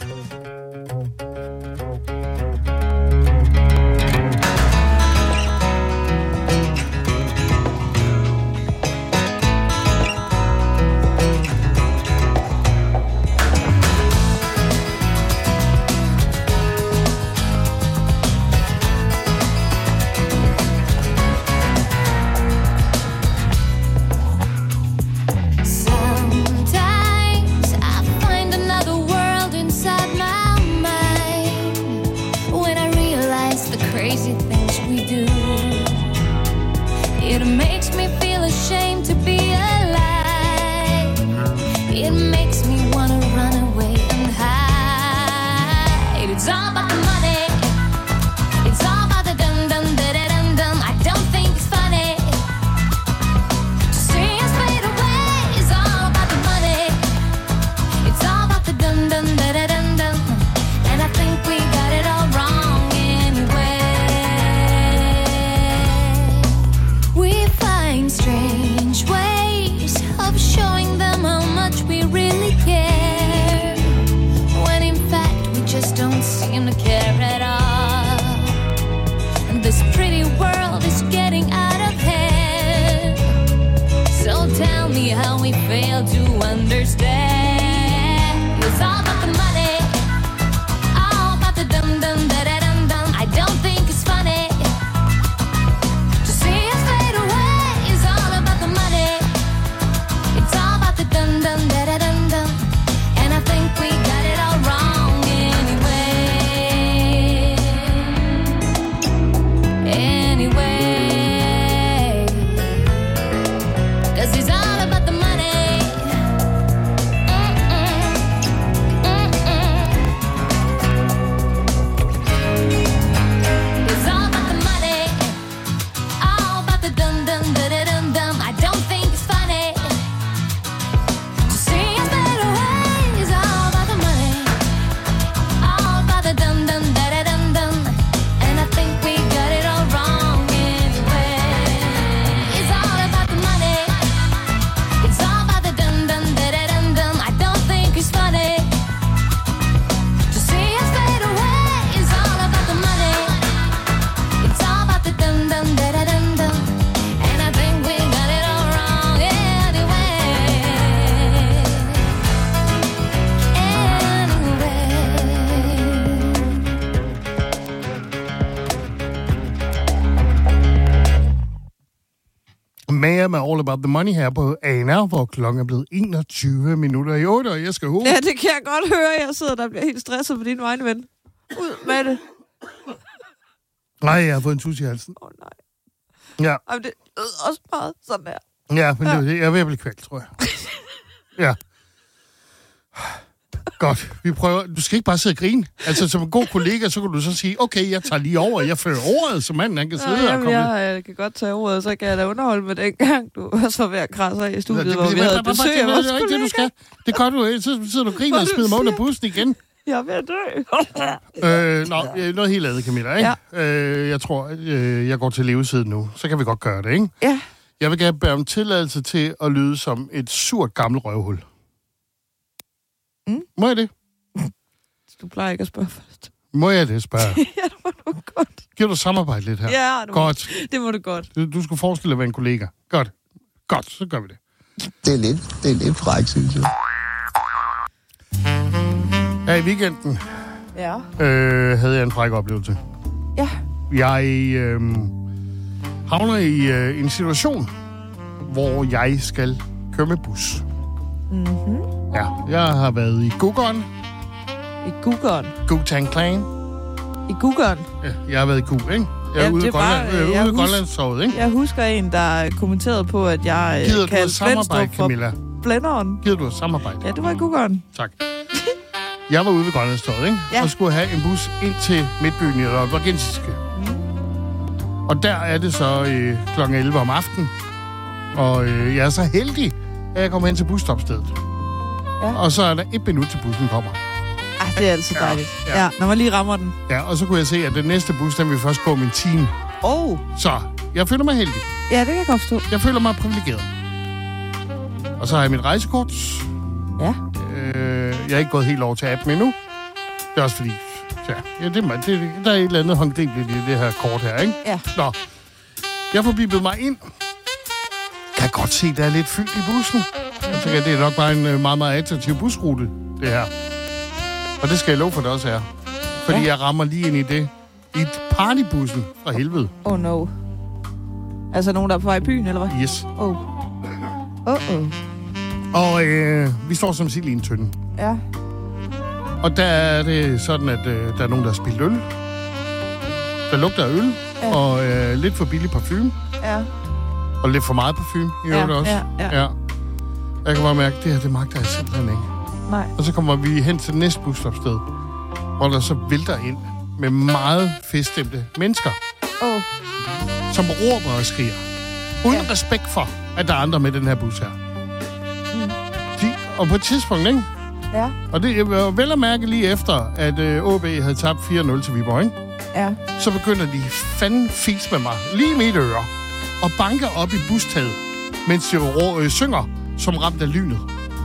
Med All About The Money her på ANR, hvor klokken er blevet 21 minutter i 8, og jeg skal Ja, det kan jeg godt høre. Jeg sidder der og bliver helt stresset på din vegne, ven. Ud med det. Nej, jeg har fået en tus i halsen. Nej. Ja. Jamen, det er også meget sådan der. Ja, men det, jeg er ved at blive kvalt, tror jeg. Ja. Godt, vi prøver. Du skal ikke bare sidde og grine. Altså, som en god kollega, så kan du så sige, okay, jeg tager lige over, jeg fører ordet, så manden han kan sidde og komme. Jeg kan godt tage ordet, så kan jeg da underholde med den gang, du var så ved at krasse i studiet, hvor vi havde besøg af vores kollega. Det, du skal. Det gør du ikke. Så sidder du og griner og smider mig under bussen igen. Jeg er ved at dø. Noget helt andet, Camilla, ikke? Ja. Jeg tror, jeg går til levesiden nu. Så kan vi godt gøre det, ikke? Ja. Jeg vil gerne bære om tilladelse til at lyde som et surt gammelt røvhul. Må jeg det? Du plejer ikke at spørge først. Må jeg det, spørge? Ja, det må du godt. Giver du samarbejde lidt her? Ja, godt. Det må du godt. Du skulle forestille dig at være en kollega. Godt, så gør vi det. Det er lidt fræk, synes jeg. Ja, i weekenden havde jeg en fræk oplevelse. Ja. Jeg havner i en situation, hvor jeg skal køre med bus. Mhm. Ja, jeg har været i Guggen. I Guggen? Wu-Tang Clan. I Guggen? Ja, jeg har været i Gug, ikke? Jeg er ude i Grønlandstoget, ikke? Jeg husker en, der kommenterede på, at jeg kaldte samarbejde, Camilla. Blænderen. Gider du et samarbejde? Ja, det var i Guggen. Tak. Jeg var ude ved Grønlandstoget, ikke? Ja. Og skulle have en bus ind til Midtbyen i Aalborgensiske. Og der er det så klokken 11 om aftenen. Og jeg er så heldig, at jeg kommer hen til busstopstedet. Ja. Og så er der 1 minut til bussen kommer. Det er altid dejligt. Ja, når man lige rammer den. Ja, og så kunne jeg se, at den næste bus, den vil først gå om en time. Så jeg føler mig heldig. Ja, det kan jeg godt forstå. Jeg føler mig privilegeret. Og så har jeg mit rejsekort. Ja. Jeg er ikke gået helt over til appen endnu. Det er også fordi... Ja, der er et eller andet håndgribeligt i det her kort her, ikke? Ja. Nå, jeg får biblet mig ind. Kan godt se, der er lidt fyldt i bussen. Jeg tænker, det er nok bare en meget, meget attraktiv busrute, det her. Og det skal jeg love for, det også er. Fordi jeg rammer lige ind i det. I partybussen fra helvede. Oh no. Altså nogen, der er på vej i byen, eller hvad? Yes. Oh. Og vi står som sild i en tønde. Ja. Og der er det sådan, at der er nogen, der har spildt øl. Der lugter af øl. Ja. Og lidt for billig parfume. Ja. Og lidt for meget parfume i øvrigt også. Ja. Jeg kan bare mærke, at det her, det magter jeg simpelthen ikke. Nej. Og så kommer vi hen til det næste busstopsted, hvor der så vælter ind med meget feststemte mennesker. Som råber og skriger. Uden respekt for, at der er andre med den her bus her. Og på et tidspunkt, ikke? Ja. Og det var vel at mærke lige efter, at OB havde tabt 4-0 til Viborg, ikke? Ja. Så begynder de fanden fis med mig, lige i mit øre, og banker op i bustaget, mens de synger, som ramt af lynet.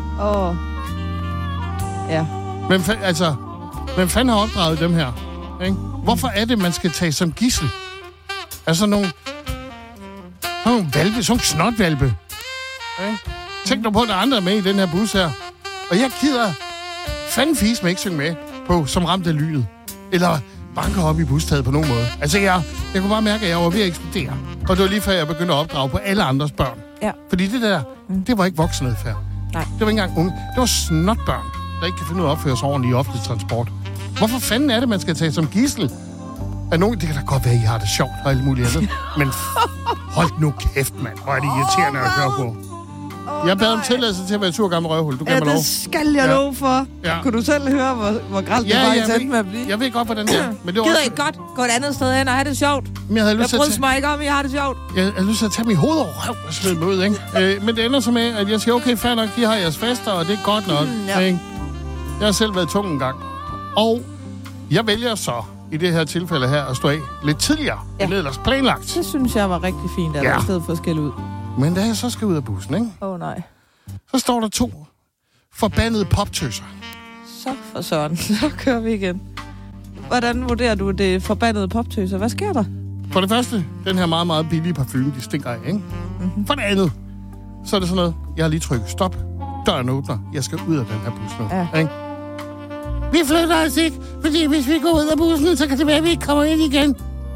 Ja. Men hvem fanden har opdraget dem her? Ikke? Hvorfor er det, man skal tage som gidsel? Altså nogle valpe, sådan snotvalpe. Ikke? Tænk nu på, at der er andre med i den her bus her. Og jeg gider fanden fis med ikke synge med på, som ramt af lynet. Eller banker op i bustaget på nogen måde. Altså, jeg kunne bare mærke, at jeg var ved at eksplodere. Og det var lige før, jeg begyndte at opdrage på alle andres børn. Ja. Fordi det der, det var ikke voksenadfærd. Nej. Det var ikke engang unge. Det var snotbørn, der ikke kan finde ud af at opføre sig ordentligt i offentlig transport. Hvorfor fanden er det, man skal tage som gidsel? At nogen, det kan da godt være, at I har det sjovt og alt muligt andet. Men hold nu kæft, mand. Hvor er det irriterende at høre på. Jeg bad om tilladelse til at være sur gammel røvhul. Du kan mig lov. Det skal jeg love for. Ja. Kunne du selv høre, hvor gralt det var i tanden med at blive? Jeg ved godt, hvordan det er. Men det var gider ikke godt gå et andet sted hen og have det sjovt? Men jeg bryder mig ikke om, jeg har det sjovt. Jeg havde lyst til at tage mit hoved over røv og smide mig ud, ikke? Men det ender så med, at jeg siger, okay, fair nok, de har jeres fester, og det er godt nok. Ikke? Jeg har selv været tung en gang. Og jeg vælger så i det her tilfælde her at stå af lidt tidligere, end ellers planlagt. Det synes jeg var rigtig fint, at der i stedet for at skælde ud. Men da jeg så skal ud af bussen, ikke? Nej. Så står der 2 forbandede poptøser. Så for sådan, så kører vi igen. Hvordan vurderer du det forbandede poptøser? Hvad sker der? For det første, den her meget, meget billige parfume, de stinker af, ikke? Mm-hmm. For det andet, så er det sådan noget, jeg har lige trykket stop, døren åbner, jeg skal ud af den her bus nu. Ja. Ikke? Vi flytter os ikke, fordi hvis vi går ud af bussen, så kan det være, at vi ikke kommer ind igen.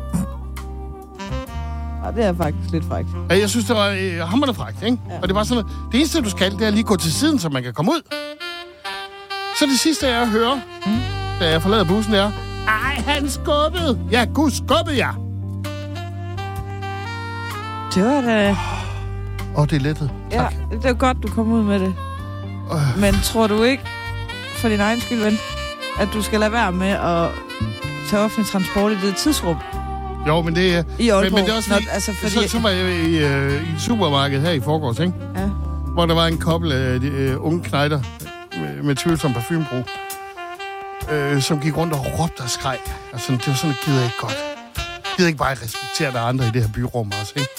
Ja, det er faktisk lidt frækt. Ja, jeg synes, det var hammerende frækt, ikke? Ja. Og det var sådan noget, det eneste, du skal, det er lige gå til siden, så man kan komme ud. Så det sidste, jeg hører, da jeg forlader bussen, er, ej, han skubbede. Ja, gud, skubbede jeg. Det var da... det er lettet. Tak. Ja, det er godt, du kom ud med det. Men tror du ikke, for din egen skyld, ven, at du skal lade være med at tage offentlig transport i det tidsrum? Jo, men det er... I Aalborg. Men det er også fordi... Så var jeg i et supermarked her i forgårs, ikke? Ja. Hvor der var en kobbel af unge knejder med tvivlsom parfumebrug, som gik rundt og råbte og skreg. Altså, det var sådan, at gider jeg ikke godt. Jeg gider ikke bare respektere, der er andre i det her byrum også, ikke?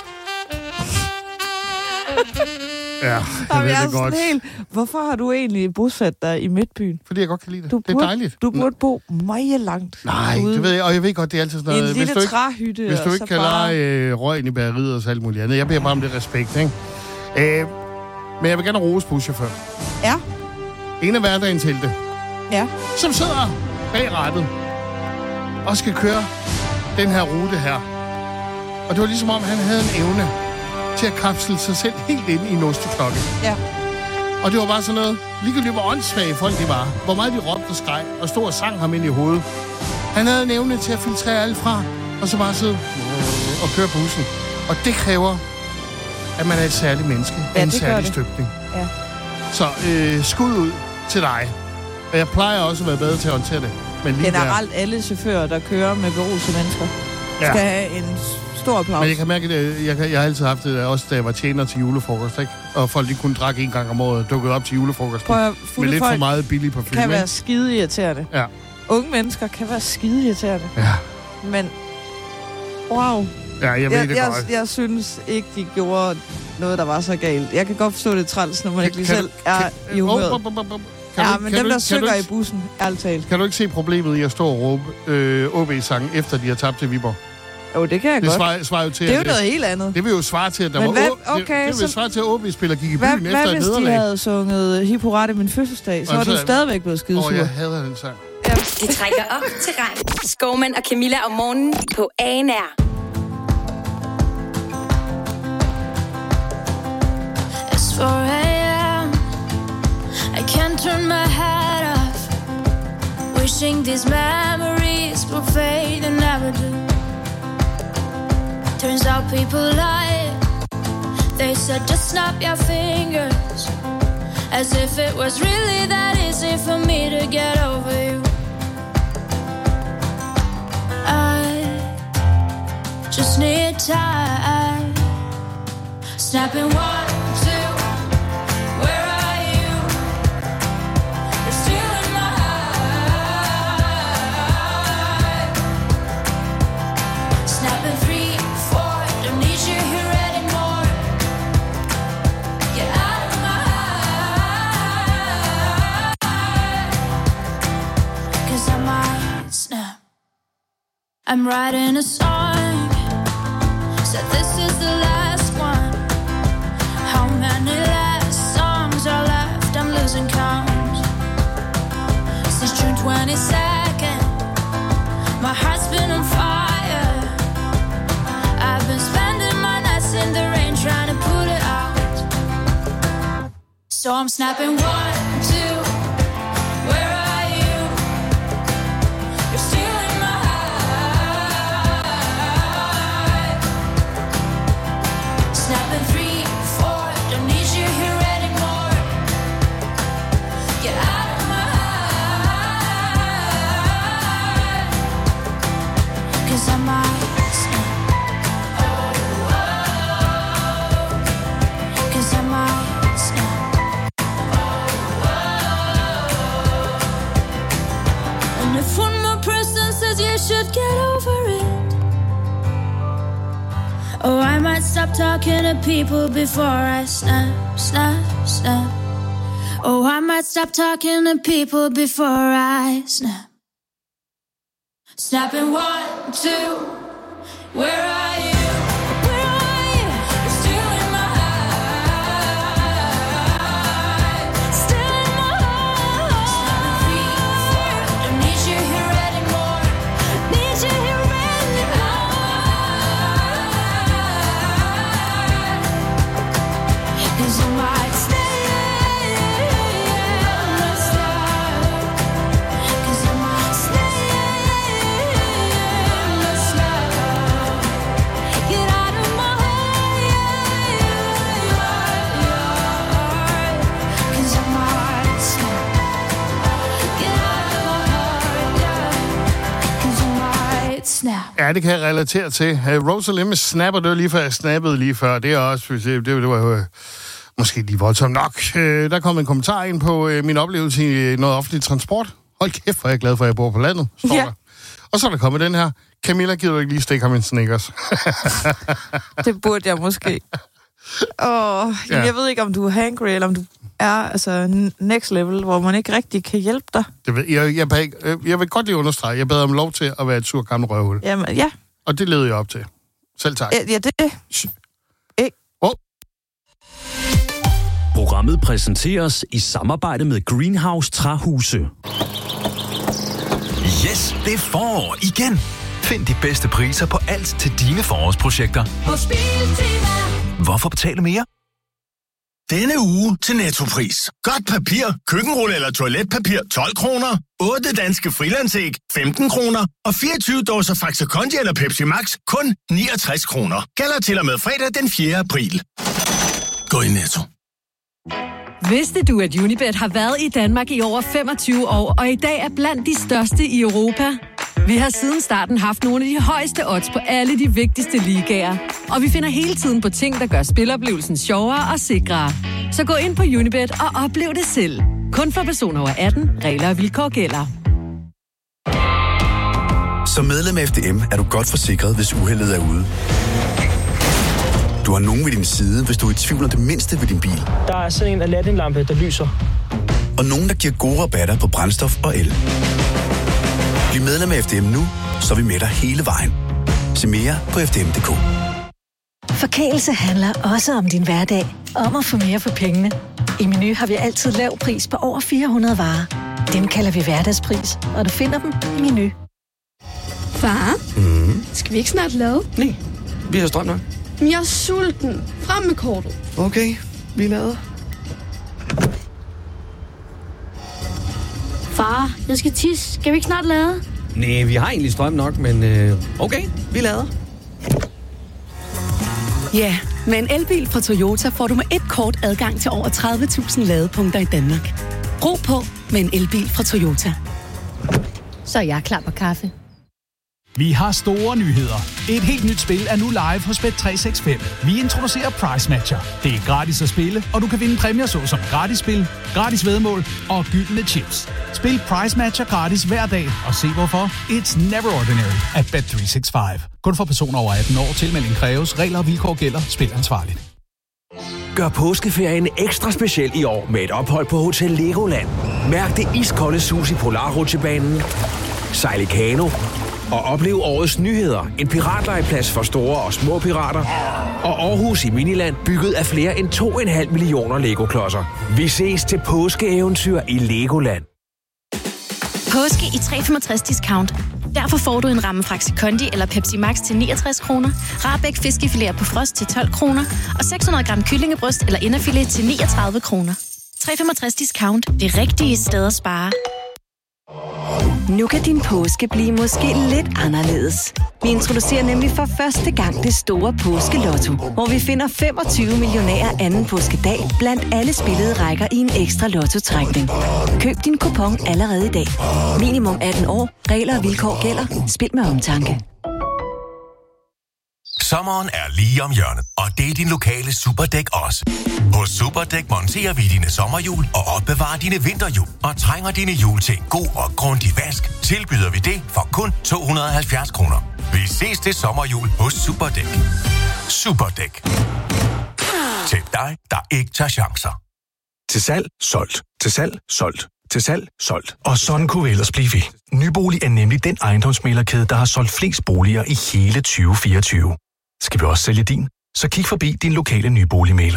Ja, jeg ved det godt. Hvorfor har du egentlig bosat dig i Midtbyen? Fordi jeg godt kan lide det. Det er dejligt. Du burde bo meget langt. Nej, det ved jeg, og jeg ved godt, det er altid sådan noget. I en lille træhytte. Hvis du ikke kan lege røgen i bageriet og så alt muligt andet. Jeg beder bare om det respekt, ikke? Men jeg vil gerne rose buschaufføren. Ja. En af hverdagens helte. Ja. Som sidder bag rattet og skal køre den her rute her. Og det var ligesom om, han havde en evne til at kapsle sig selv helt ind i en osteklokke. Ja. Og det var bare sådan noget, ligegyldigt hvor åndssvage folk de var, hvor meget de råbte og skreg, og stod og sang ham ind i hovedet. Han havde en evne til at filtrere alt fra, og så bare sidde og køre bussen. Og det kræver, at man er et særligt menneske, en særlig støbning. Ja. Så skud ud til dig. Og jeg plejer også at være bedre til at håndtere det. Men lige generelt alle chauffører, der kører med berusede mennesker. skal have en stor applaus. Men jeg kan mærke, at jeg har altid haft det, også da jeg var tjener til julefrokost, ikke? Og folk de kunne drikke en gang om året, dukkede op til julefrokosten med lidt for meget billig parfume. Kan være skide irriterende. Ja. Unge mennesker kan være skide irriterende. Ja. Men, wow. Ja, jeg ved det godt. Jeg synes ikke, de gjorde noget, der var så galt. Jeg kan godt forstå det træls, når man ikke lige selv er i humøret. Ja, men dem, der synger i bussen, ærligt talt. Kan du ikke se problemet i at stå og råbe OB-sangen, efter de har tabt til Viborg? Jo, det kan jeg godt. Det svarer jo til, det er jo noget helt andet. Det vil jo svare til, at der men var det vil jo svare til, at OB-spiller gik i byen efter et nederlag. Hvad hvis de havde sunget Hip Hurra, det min fødselsdag? Så var du stadigvæk blevet skidesur. Jeg hader den sang. Ja. Det trækker op til regn. Skovmand og Camilla om morgenen på ANR. It's 4 a.m. I can't turn my head off. Wishing these memories will fade and never do. Turns out people lie. They said just snap your fingers, as if it was really that easy for me to get over you. I just need time. Snapping 1, 2. Where are you? You're still in my heart. Snapping 3, 4. Don't need you here anymore. Get out of my heart. 'Cause I might snap. I'm writing a song. Said this is the last one. How many last songs are left? I'm losing count. Since June 22nd, my heart's been on fire. I've been spending my nights in the rain trying to put it out. So I'm snapping 1, 2. Where are you? You're still in my heart. Snapping 3, 4. Don't need you here anymore. Get out of my heart. 'Cause I might snap. 'Cause I might snap. And if one more person says you should get over it, oh, I might stop talking to people before I snap, snap, snap. Oh, I might stop talking to people before I snap. Snapping 1, 2. Where are you? Where are you? You're still in my heart. Still in my heart. Snapping 3, 4. Don't need you here anymore. Need you here anymore. 'Cause I might stay. Cause I might stay. Get out of my heart. 'Cause I might snap. Get out of my heart. 'Cause I might snap. Ja, det kan jeg relatere til. Rosalie med Snapper, det var lige før jeg snappede lige før. Det er også, det var jo måske lige voldsomt nok. Der kom en kommentar ind på min oplevelse i noget offentlig transport. Hold kæft, hvor er jeg glad for, at jeg bor på landet, står der. Og så er der kommet den her. Camilla, gider du ikke lige stikke ham en Snickers? Det burde jeg måske. Jeg ved ikke, om du er hangry, eller om du er altså next level, hvor man ikke rigtig kan hjælpe dig. Det ved, jeg vil godt lige understrege, jeg bad om lov til at være et sur gammel røvhul. Jamen, ja. Og det leder jeg op til. Selv tak. Ja, det er det. Programmet præsenteres i samarbejde med Greenhouse Træhuse. Yes, det er forår igen. Find de bedste priser på alt til dine forårsprojekter. Hos Biltema. Hvorfor betale mere? Denne uge til Nettopris. Godt papir, køkkenrulle eller toiletpapir 12 kroner. 8 danske frilandsæg 15 kroner. Og 24 dåser Faxe Kondi eller Pepsi Max kun 69 kroner. Gælder til og med fredag den 4. april. Gå i Netto. Vidste du, at Unibet har været i Danmark i over 25 år, og i dag er blandt de største i Europa? Vi har siden starten haft nogle af de højeste odds på alle de vigtigste ligaer. Og vi finder hele tiden på ting, der gør spiloplevelsen sjovere og sikrere. Så gå ind på Unibet og oplev det selv. Kun for personer over 18. Regler og vilkår gælder. Som medlem af FDM er du godt forsikret, hvis uheldet er ude. Du har nogen ved din side, hvis du er i tvivl om det mindste ved din bil. Der er sådan en Aladdin-lampe, der lyser. Og nogen, der giver gode rabatter på brændstof og el. Bliv medlem af FDM nu, så er vi med dig hele vejen. Se mere på fdm.dk. Forkælelse handler også om din hverdag. Om at få mere for pengene. I Meny har vi altid lav pris på over 400 varer. Dem kalder vi hverdagspris, og du finder dem i Meny. Far, skal vi ikke snart lade? Nej, vi har strøm nok. Men jeg er sulten. Frem med kortet. Okay, vi lader. Far, jeg skal tisse. Skal vi ikke snart lade? Nej, vi har egentlig strøm nok, men okay, vi lader. Ja, med en elbil fra Toyota får du med et kort adgang til over 30.000 ladepunkter i Danmark. Brug på med en elbil fra Toyota. Så er jeg klar på kaffe. Vi har store nyheder. Et helt nyt spil er nu live hos Bet365. Vi introducerer Price Matcher. Det er gratis at spille, og du kan vinde præmier såsom gratis spil, gratis væddemål og gyldne chips. Spil Price Matcher gratis hver dag, og se hvorfor. It's never ordinary at Bet365. Kun for personer over 18 år. Tilmelding kræves. Regler og vilkår gælder. Spil ansvarligt. Gør påskeferien ekstra speciel i år med et ophold på Hotel Legoland. Mærk det iskolde sus i Polarrutsjebanen, sejl i kano og oplev årets nyheder. En piratlegeplads for store og små pirater. Og Aarhus i Miniland bygget af flere end 2,5 millioner Lego-klodser. Vi ses til påskeeventyr i Legoland. Påske i 365 discount. Derfor får du en ramme Faxi Kondi eller Pepsi Max til 69 kroner, Rahbæk fiskefiléer på frost til 12 kroner og 600 gram kyllingebryst eller inderfilet til 39 kroner. 365 discount. Det rigtige sted at spare. Nu kan din påske blive måske lidt anderledes. Vi introducerer nemlig for første gang det store påskelotto, hvor vi finder 25 millionærer anden påskedag blandt alle spillede rækker i en ekstra lottotrækning. Køb din kupon allerede i dag. Minimum 18 år. Regler og vilkår gælder. Spil med omtanke. Sommeren er lige om hjørnet, og det er din lokale Superdæk også. Hos Superdæk monterer vi dine sommerhjul og opbevarer dine vinterhjul. Og trænger dine hjul til en god og grundig vask, tilbyder vi det for kun 270 kroner. Vi ses til sommerhjul hos Superdæk. Superdæk. Til dig, der ikke tager chancer. Til salg, solgt. Til salg, solgt. Til salg, solgt. Og sådan kunne vi ellers blive ved. Nybolig er nemlig den ejendomsmæglerkæde, der har solgt flest boliger i hele 2024. Skal vi også sælge din? Så kig forbi din lokale nyboligmægler.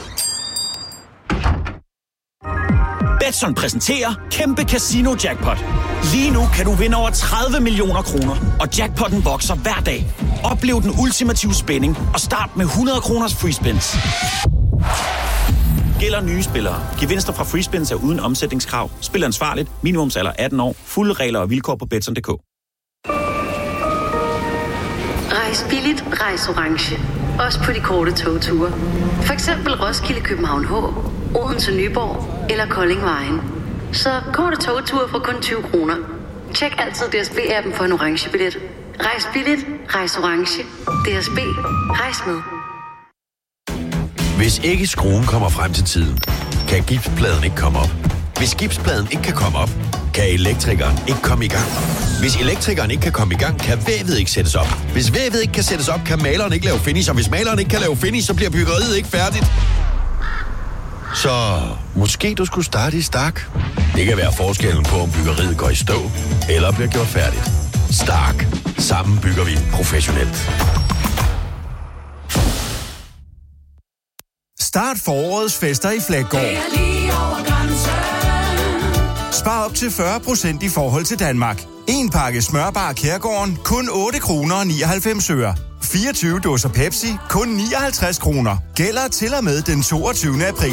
Betson præsenterer Kæmpe Casino Jackpot. Lige nu kan du vinde over 30 millioner kroner, og jackpotten vokser hver dag. Oplev den ultimative spænding og start med 100 kroners free spins. Gælder nye spillere. Gevinster fra free spins er uden omsætningskrav. Spil ansvarligt. Minimumsalder 18 år. Fulde regler og vilkår på Betson.dk. Rejs billigt, rejs orange. Også på de korte togture. For eksempel Roskilde, København H, Odense, Nyborg eller Kolding Vejen. Så korte togture for kun 20 kroner. Tjek altid DSB-appen for en orange billet. Rejs billigt, rejs orange. DSB. Rejs med. Hvis ikke skruen kommer frem til tiden, kan gipspladen ikke komme op. Hvis gipspladen ikke kan komme op, kan elektrikeren ikke komme i gang. Hvis elektrikeren ikke kan komme i gang, kan vævet ikke sættes op. Hvis vævet ikke kan sættes op, kan maleren ikke lave finish. Og hvis maleren ikke kan lave finish, så bliver byggeriet ikke færdigt. Så måske du skulle starte i Stark. Det kan være forskellen på, om byggeriet går i stå eller bliver gjort færdigt. Stark. Sammen bygger vi professionelt. Start forårets fester i Flækgaard. Spar op til 40% i forhold til Danmark. En pakke smørbar Kærgården, kun 8 kroner og 99 øre. 24 dåser Pepsi, kun 59 kroner. Gælder til og med den 22. april.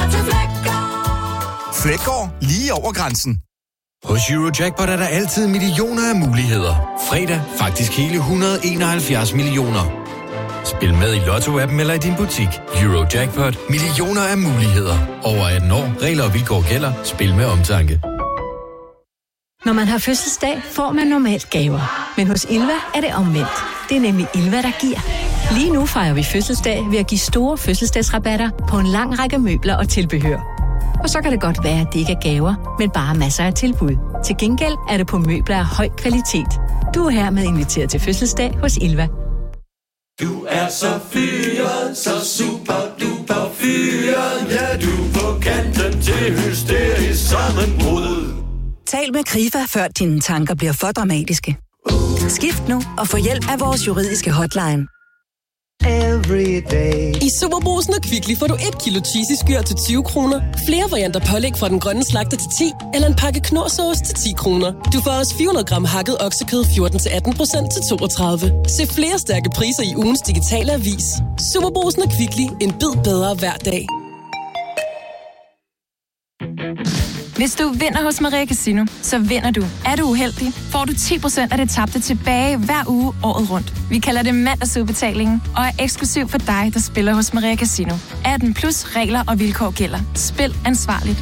Flækgaard, lige over grænsen. Hos Eurojackpot er der altid millioner af muligheder. Fredag faktisk hele 171 millioner. Spil med i Lotto-appen eller i din butik. Eurojackpot. Millioner af muligheder. Over 18 år. Regler og vilkår gælder. Spil med omtanke. Når man har fødselsdag, får man normalt gaver. Men hos Ilva er det omvendt. Det er nemlig Ilva, der giver. Lige nu fejrer vi fødselsdag ved at give store fødselsdagsrabatter på en lang række møbler og tilbehør. Og så kan det godt være, at det ikke er gaver, men bare masser af tilbud. Til gengæld er det på møbler af høj kvalitet. Du er hermed inviteret til fødselsdag hos Ilva. Du er så fyret, så super duper fyret. Ja, du er på kanten til hysterisk sammenbrud. Tal med Krifa, før dine tanker bliver for dramatiske. Skift nu og få hjælp af vores juridiske hotline. I Superbrugsen og Kvickly får du 1 kilo cheesy skyr til 20 kroner. Flere varianter pålæg fra Den Grønne Slagter til 10, eller en pakke knorrsauce til 10 kroner. Du får også 400 gram hakket oksekød 14-18% til 32. Se flere stærke priser i ugens digitale avis. Superbrugsen og Kvickly. En bid bedre hver dag. Hvis du vinder hos Maria Casino, så vinder du. Er du uheldig, får du 10% af det tabte tilbage hver uge året rundt. Vi kalder det mandagsudbetalingen og er eksklusiv for dig, der spiller hos Maria Casino. 18 plus regler og vilkår gælder. Spil ansvarligt.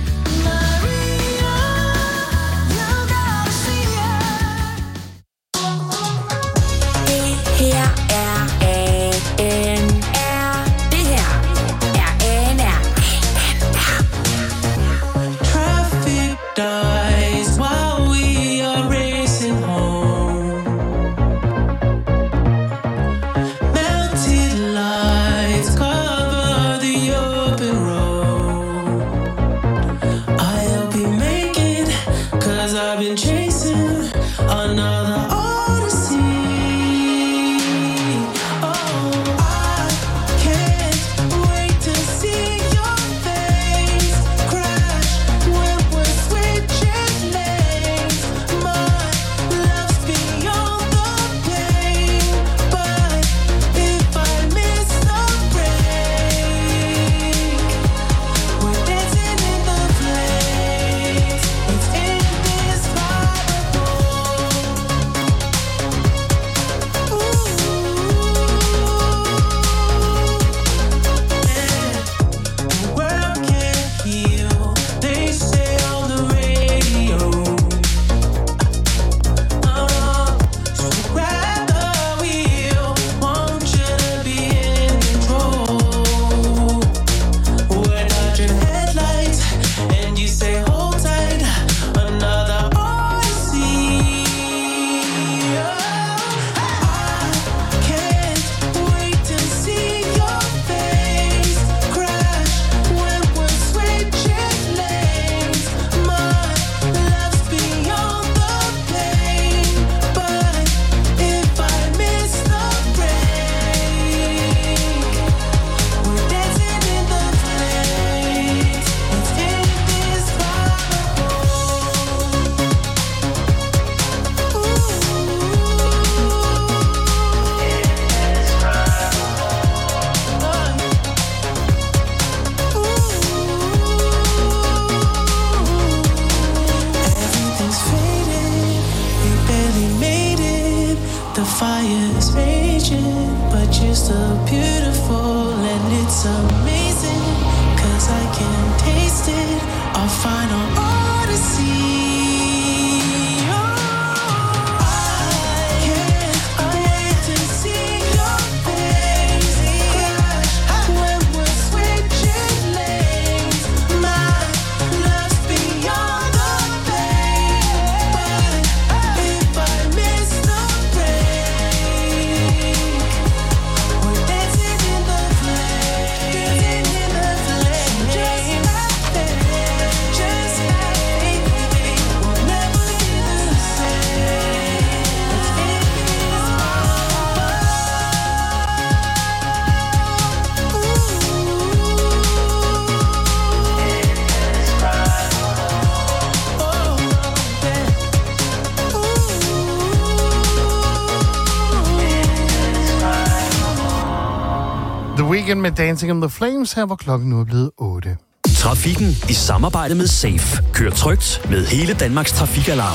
Weekend med Dancing in the Flames, her hvor klokken nu er blevet 8. Trafikken i samarbejde med Safe. Kør trygt med hele Danmarks trafikalarm.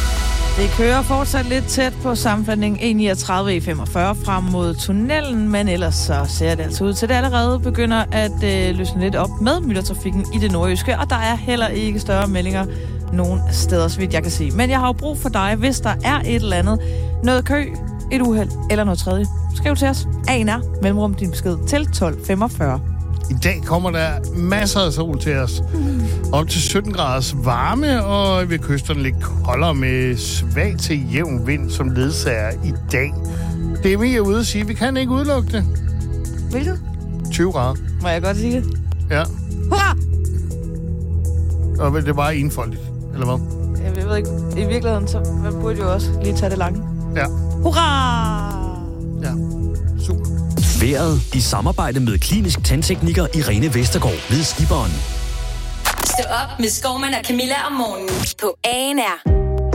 Det kører fortsat lidt tæt på sammenfaldning E39 E45 frem mod tunnelen, men ellers så ser det altså ud til, at det allerede begynder at løsne lidt op med myldretrafikken i det nordjyske, og der er heller ikke større meldinger nogen steder, så vidt jeg kan sige. Men jeg har jo brug for dig, hvis der er et eller andet, noget kø, et uheld eller noget tredje. Skriv til os. ANR, mellemrum din besked til 1245. I dag kommer der masser af sol til os. Op til 17 graders varme, og ved kysterne lidt koldere med svag til jævn vind, som ledsager i dag. Det er mere ude at sige, vi kan ikke udelukke det. Hvilket? 20 grader. Må jeg godt sige det? Ja. Hurra! Og det er bare enfoldigt, eller hvad? Jeg ved ikke. I virkeligheden, så man burde jo også lige tage det lange. Ja. Hurra! Ja. Super. Været i samarbejde med klinisk tandtekniker Irene Vestergaard ved Skiberen. Stå op med Skovman og Camilla om morgenen på ANR.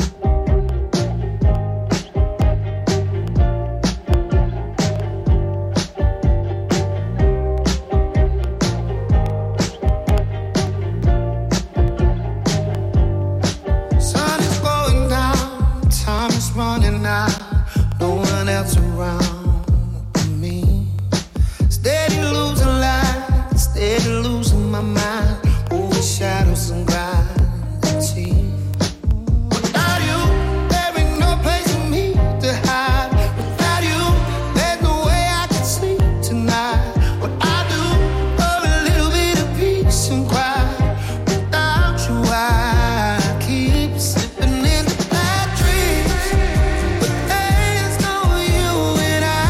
Sun is going down, time is running out, no one else around. Steady losing light, steady losing my mind. Over shadows and gravity. Without you, there ain't no place for me to hide. Without you, there's no way I can sleep tonight. What I do for a little bit of peace and quiet. Without you, I keep slipping into bad dreams. But there's no you and I.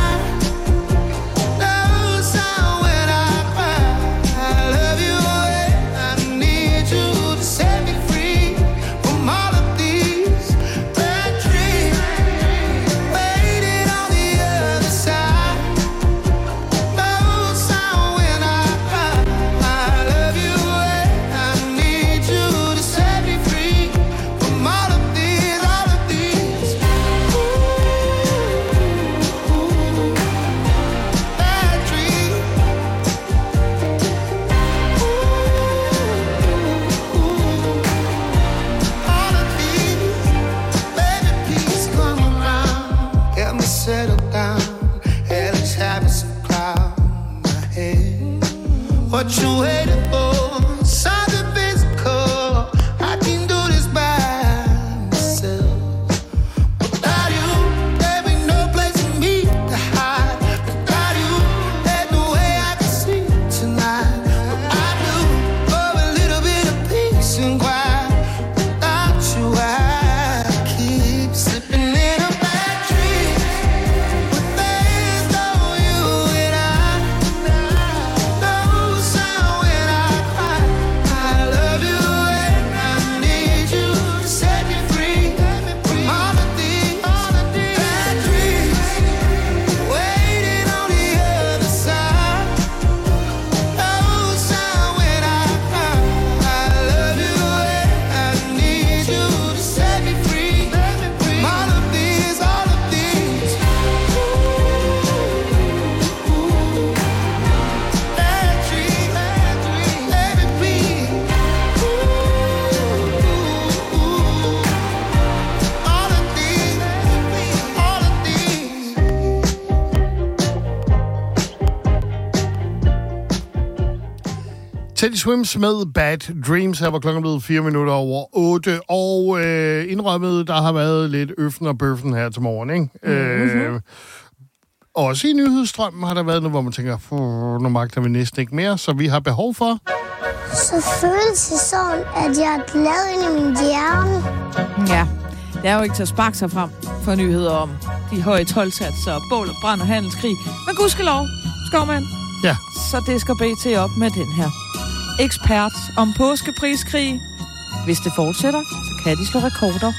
What you waiting for? Something physical. I can do this by myself. Without you, there ain't no place for me to hide. Without you, there's no way I can sleep tonight. What I do for a little bit of peace and quiet. Without you, I keep slipping in a bad dream. But there's no you and I. Teddy Swims med Bad Dreams. Her var klokken blevet 4 minutter over 8. Og indrømmet, der har været lidt øffen og bøffen her til morgen, ikke? Også i nyhedsstrømmen har der været noget, hvor man tænker, nu magter vi næsten ikke mere, så vi har behov for... Så føles det sådan, at jeg er glad inde i min hjerne. Ja, det er jo ikke til at sparke sig frem for nyheder om de høje toldsatser og bål og brand og handelskrig. Men gudskelov, Skovmand. Ja. Så det skal BT op med den her. Ekspert om påskepriskrig. Hvis det fortsætter, så kan de slå rekorder.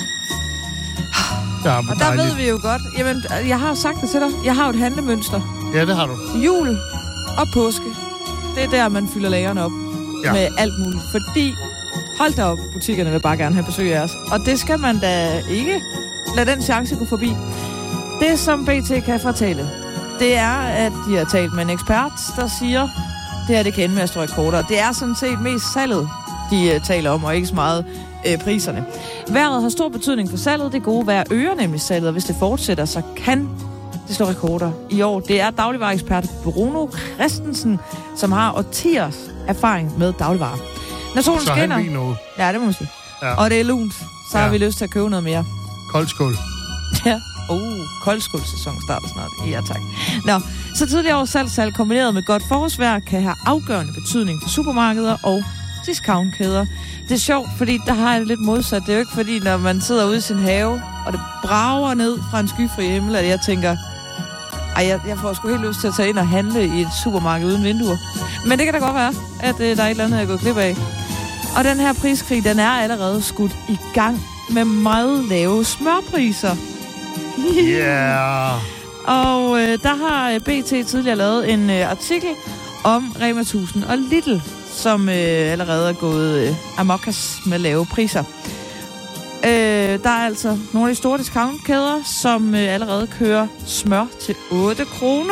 Ja, og der ved vi jo godt, jamen, jeg har sagt det til dig, jeg har jo et handlemønster. Ja, det har du. Jul og påske, det er der, man fylder lagerne op med alt muligt. Fordi, hold da op, butikkerne vil bare gerne have besøg af os. Og det skal man da ikke lade den chance gå forbi. Det, som BT kan fortælle, det er, at de har talt med en ekspert, der siger, det her det kan ende med at stå rekorder. Det er sådan set mest salget, de taler om, og ikke så meget priserne. Vejret har stor betydning for salget. Det gode vejr øger nemlig salget, og hvis det fortsætter, så kan det slå rekorder i år. Det er dagligvareekspert Bruno Christensen, som har årtiers erfaring med dagligvarer. Når solen så skinner, han ved noget. ja, det må man sige. og det er lunt, så har vi lyst til at købe noget mere. Koldskål. Ja. Koldskålsæson starter snart. Ja, tak. Nå, så tidligere års salg kombineret med godt forårsvejr kan have afgørende betydning for supermarkeder og discountkæder. Det er sjovt, fordi der har jeg det lidt modsat. Det er jo ikke fordi, når man sidder ude i sin have, og det brager ned fra en skyfri himmel, at jeg tænker, jeg får sgu helt lyst til at tage ind og handle i et supermarked uden vinduer. Men det kan da godt være, at der er et eller andet, jeg er gået glip af. Og den her priskrig, den er allerede skudt i gang med meget lave smørpriser. Yeah. Og der har BT tidligere lavet en artikel om Rema 1000 og Lidl, som allerede er gået amokas med lave priser. Der er altså nogle af de store discountkæder, som allerede kører smør til 8 kroner.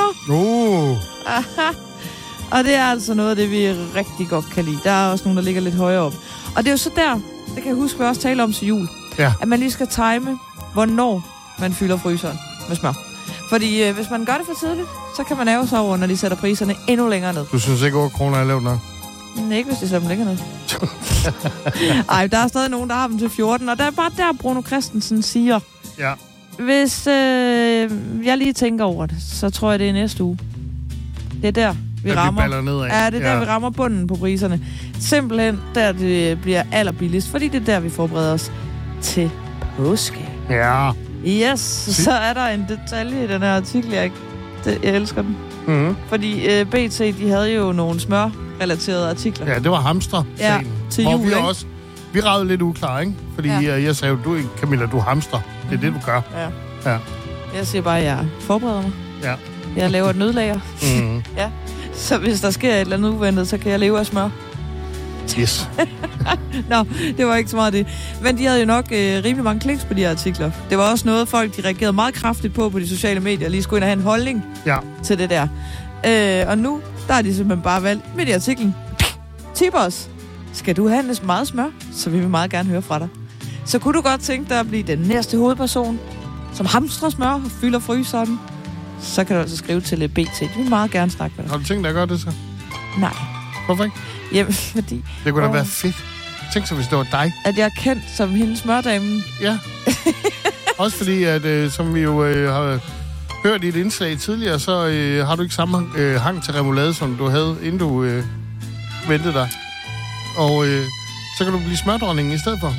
Og det er altså noget af det, vi rigtig godt kan lide. Der er også nogle, der ligger lidt højere op. Og det er jo så der, det kan jeg huske, vi også taler om til jul, at man lige skal time, hvornår man fylder fryseren med smør. Fordi hvis man gør det for tidligt, så kan man ærge sig over, når de sætter priserne endnu længere ned. Du synes ikke, 8 kroner er lavt nok? Ikke, hvis de sætter dem længere ned. Ej, der er stadig nogen, der har dem til 14, og der er bare der, Bruno Christensen siger, hvis jeg lige tænker over det, så tror jeg, det er næste uge. Det er der, vi rammer. Ja, det er der, vi rammer bunden på priserne. Simpelthen der, det bliver allerbilligst, fordi det er der, vi forbereder os til påske. Ja. Yes, så er der en detalje i den her artikel, jeg elsker den. Mm-hmm. Fordi BT, de havde jo nogle smør-relaterede artikler. Ja, det var hamster. Ja, til jul, vi ragede lidt uklar, ikke? Fordi jeg sagde jo, Camilla, du hamster. Det er det, du gør. Ja. Jeg siger bare, at jeg forbereder mig. Ja. Jeg laver et nødlager. Mm-hmm. Ja. Så hvis der sker et eller andet uventet, så kan jeg leve af smør. Yes. Nå, det var ikke så meget det. Men de havde jo nok rimelig mange kliks på de her artikler. Det var også noget, folk de reagerede meget kraftigt på de sociale medier. Lige skulle ind og have en holdning til det der. Og nu, der er de simpelthen bare valgt midt i artiklen. Tip os. Skal du handle meget smør? Så vil vi meget gerne høre fra dig. Så kunne du godt tænke dig at blive den næste hovedperson, som hamstrer smør og fylder fryseren? Så kan du altså skrive til BT. Vi vil meget gerne snakke med dig. Har du tænkt dig at gøre det så? Nej. Hvorfor ikke? Jamen, fordi... Det kunne da være fedt. Tænk så, hvis det var dig. At jeg er kendt som hendes smørdamen. Ja. Også fordi, at som vi jo har hørt i et indslag tidligere, så har du ikke samme hang til remoulade, som du havde, inden du ventede dig. Og så kan du blive smørdronningen i stedet for.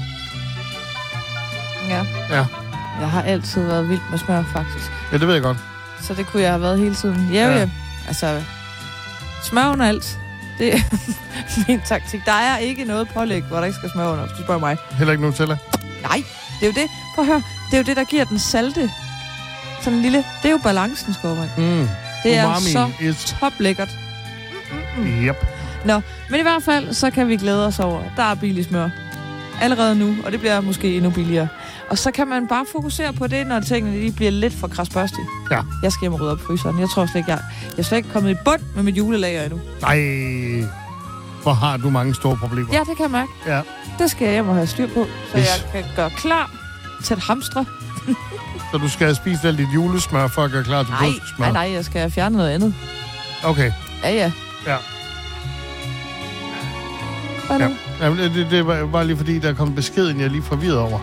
Ja. Jeg har altid været vild med smør, faktisk. Ja, det ved jeg godt. Så det kunne jeg have været hele tiden. Ja. Altså, smør under alt. Det er min taktik. Der er ikke noget pålæg, hvor der ikke skal smør under, hvis du spørger mig. Heller ikke Nutella? Nej, det er jo det. Prøv at høre. Det er jo det, der giver den salte. Sådan en lille... Det er jo balancen, skovmand. Det er så toplækkert. Yep. Nå, men i hvert fald, så kan vi glæde os over, der er billig smør. Allerede nu, og det bliver måske endnu billigere. Og så kan man bare fokusere på det, når tingene de bliver lidt for krasbørstige. Ja. Jeg skal hjem og rydde op fryseren. Jeg tror slet ikke, jeg er slet ikke kommet i bund med mit julelager endnu. Nej, hvor har du mange store problemer. Ja, det kan jeg mærke. Ja. Det skal jeg hjem og have styr på, så jeg kan gøre klar til at hamstre. Så du skal have spist alt dit julesmør, for at gøre klar til påskesmør? Nej, jeg skal fjerne noget andet. Okay. Ja. Hvad nu? Jamen, det var bare lige fordi, der kom beskeden, jeg lige forvirret over.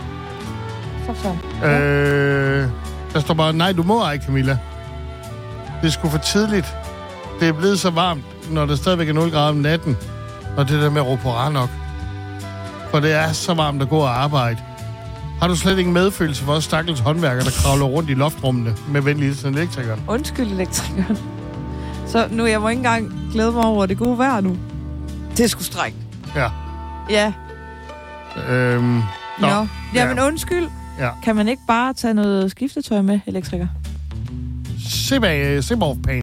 Der står bare, nej, du må ej, Camilla. Det er sgu for tidligt. Det er blevet så varmt, når der stadigvæk er 0 grader om natten. Og det der med at råbe hurra nok. For det er så varmt at gå og arbejde. Har du slet ingen medfølelse for os stakkels håndværkere, der kravler rundt i loftrummene med venlig hilsen elektrikeren? Undskyld, elektrikeren. Så nu, jeg må ikke engang glæde mig over det gode vejr nu. Det er sgu strengt. Ja. Nå. Jamen undskyld. Ja. Kan man ikke bare tage noget skiftetøj med, elektriker? Sip off pain.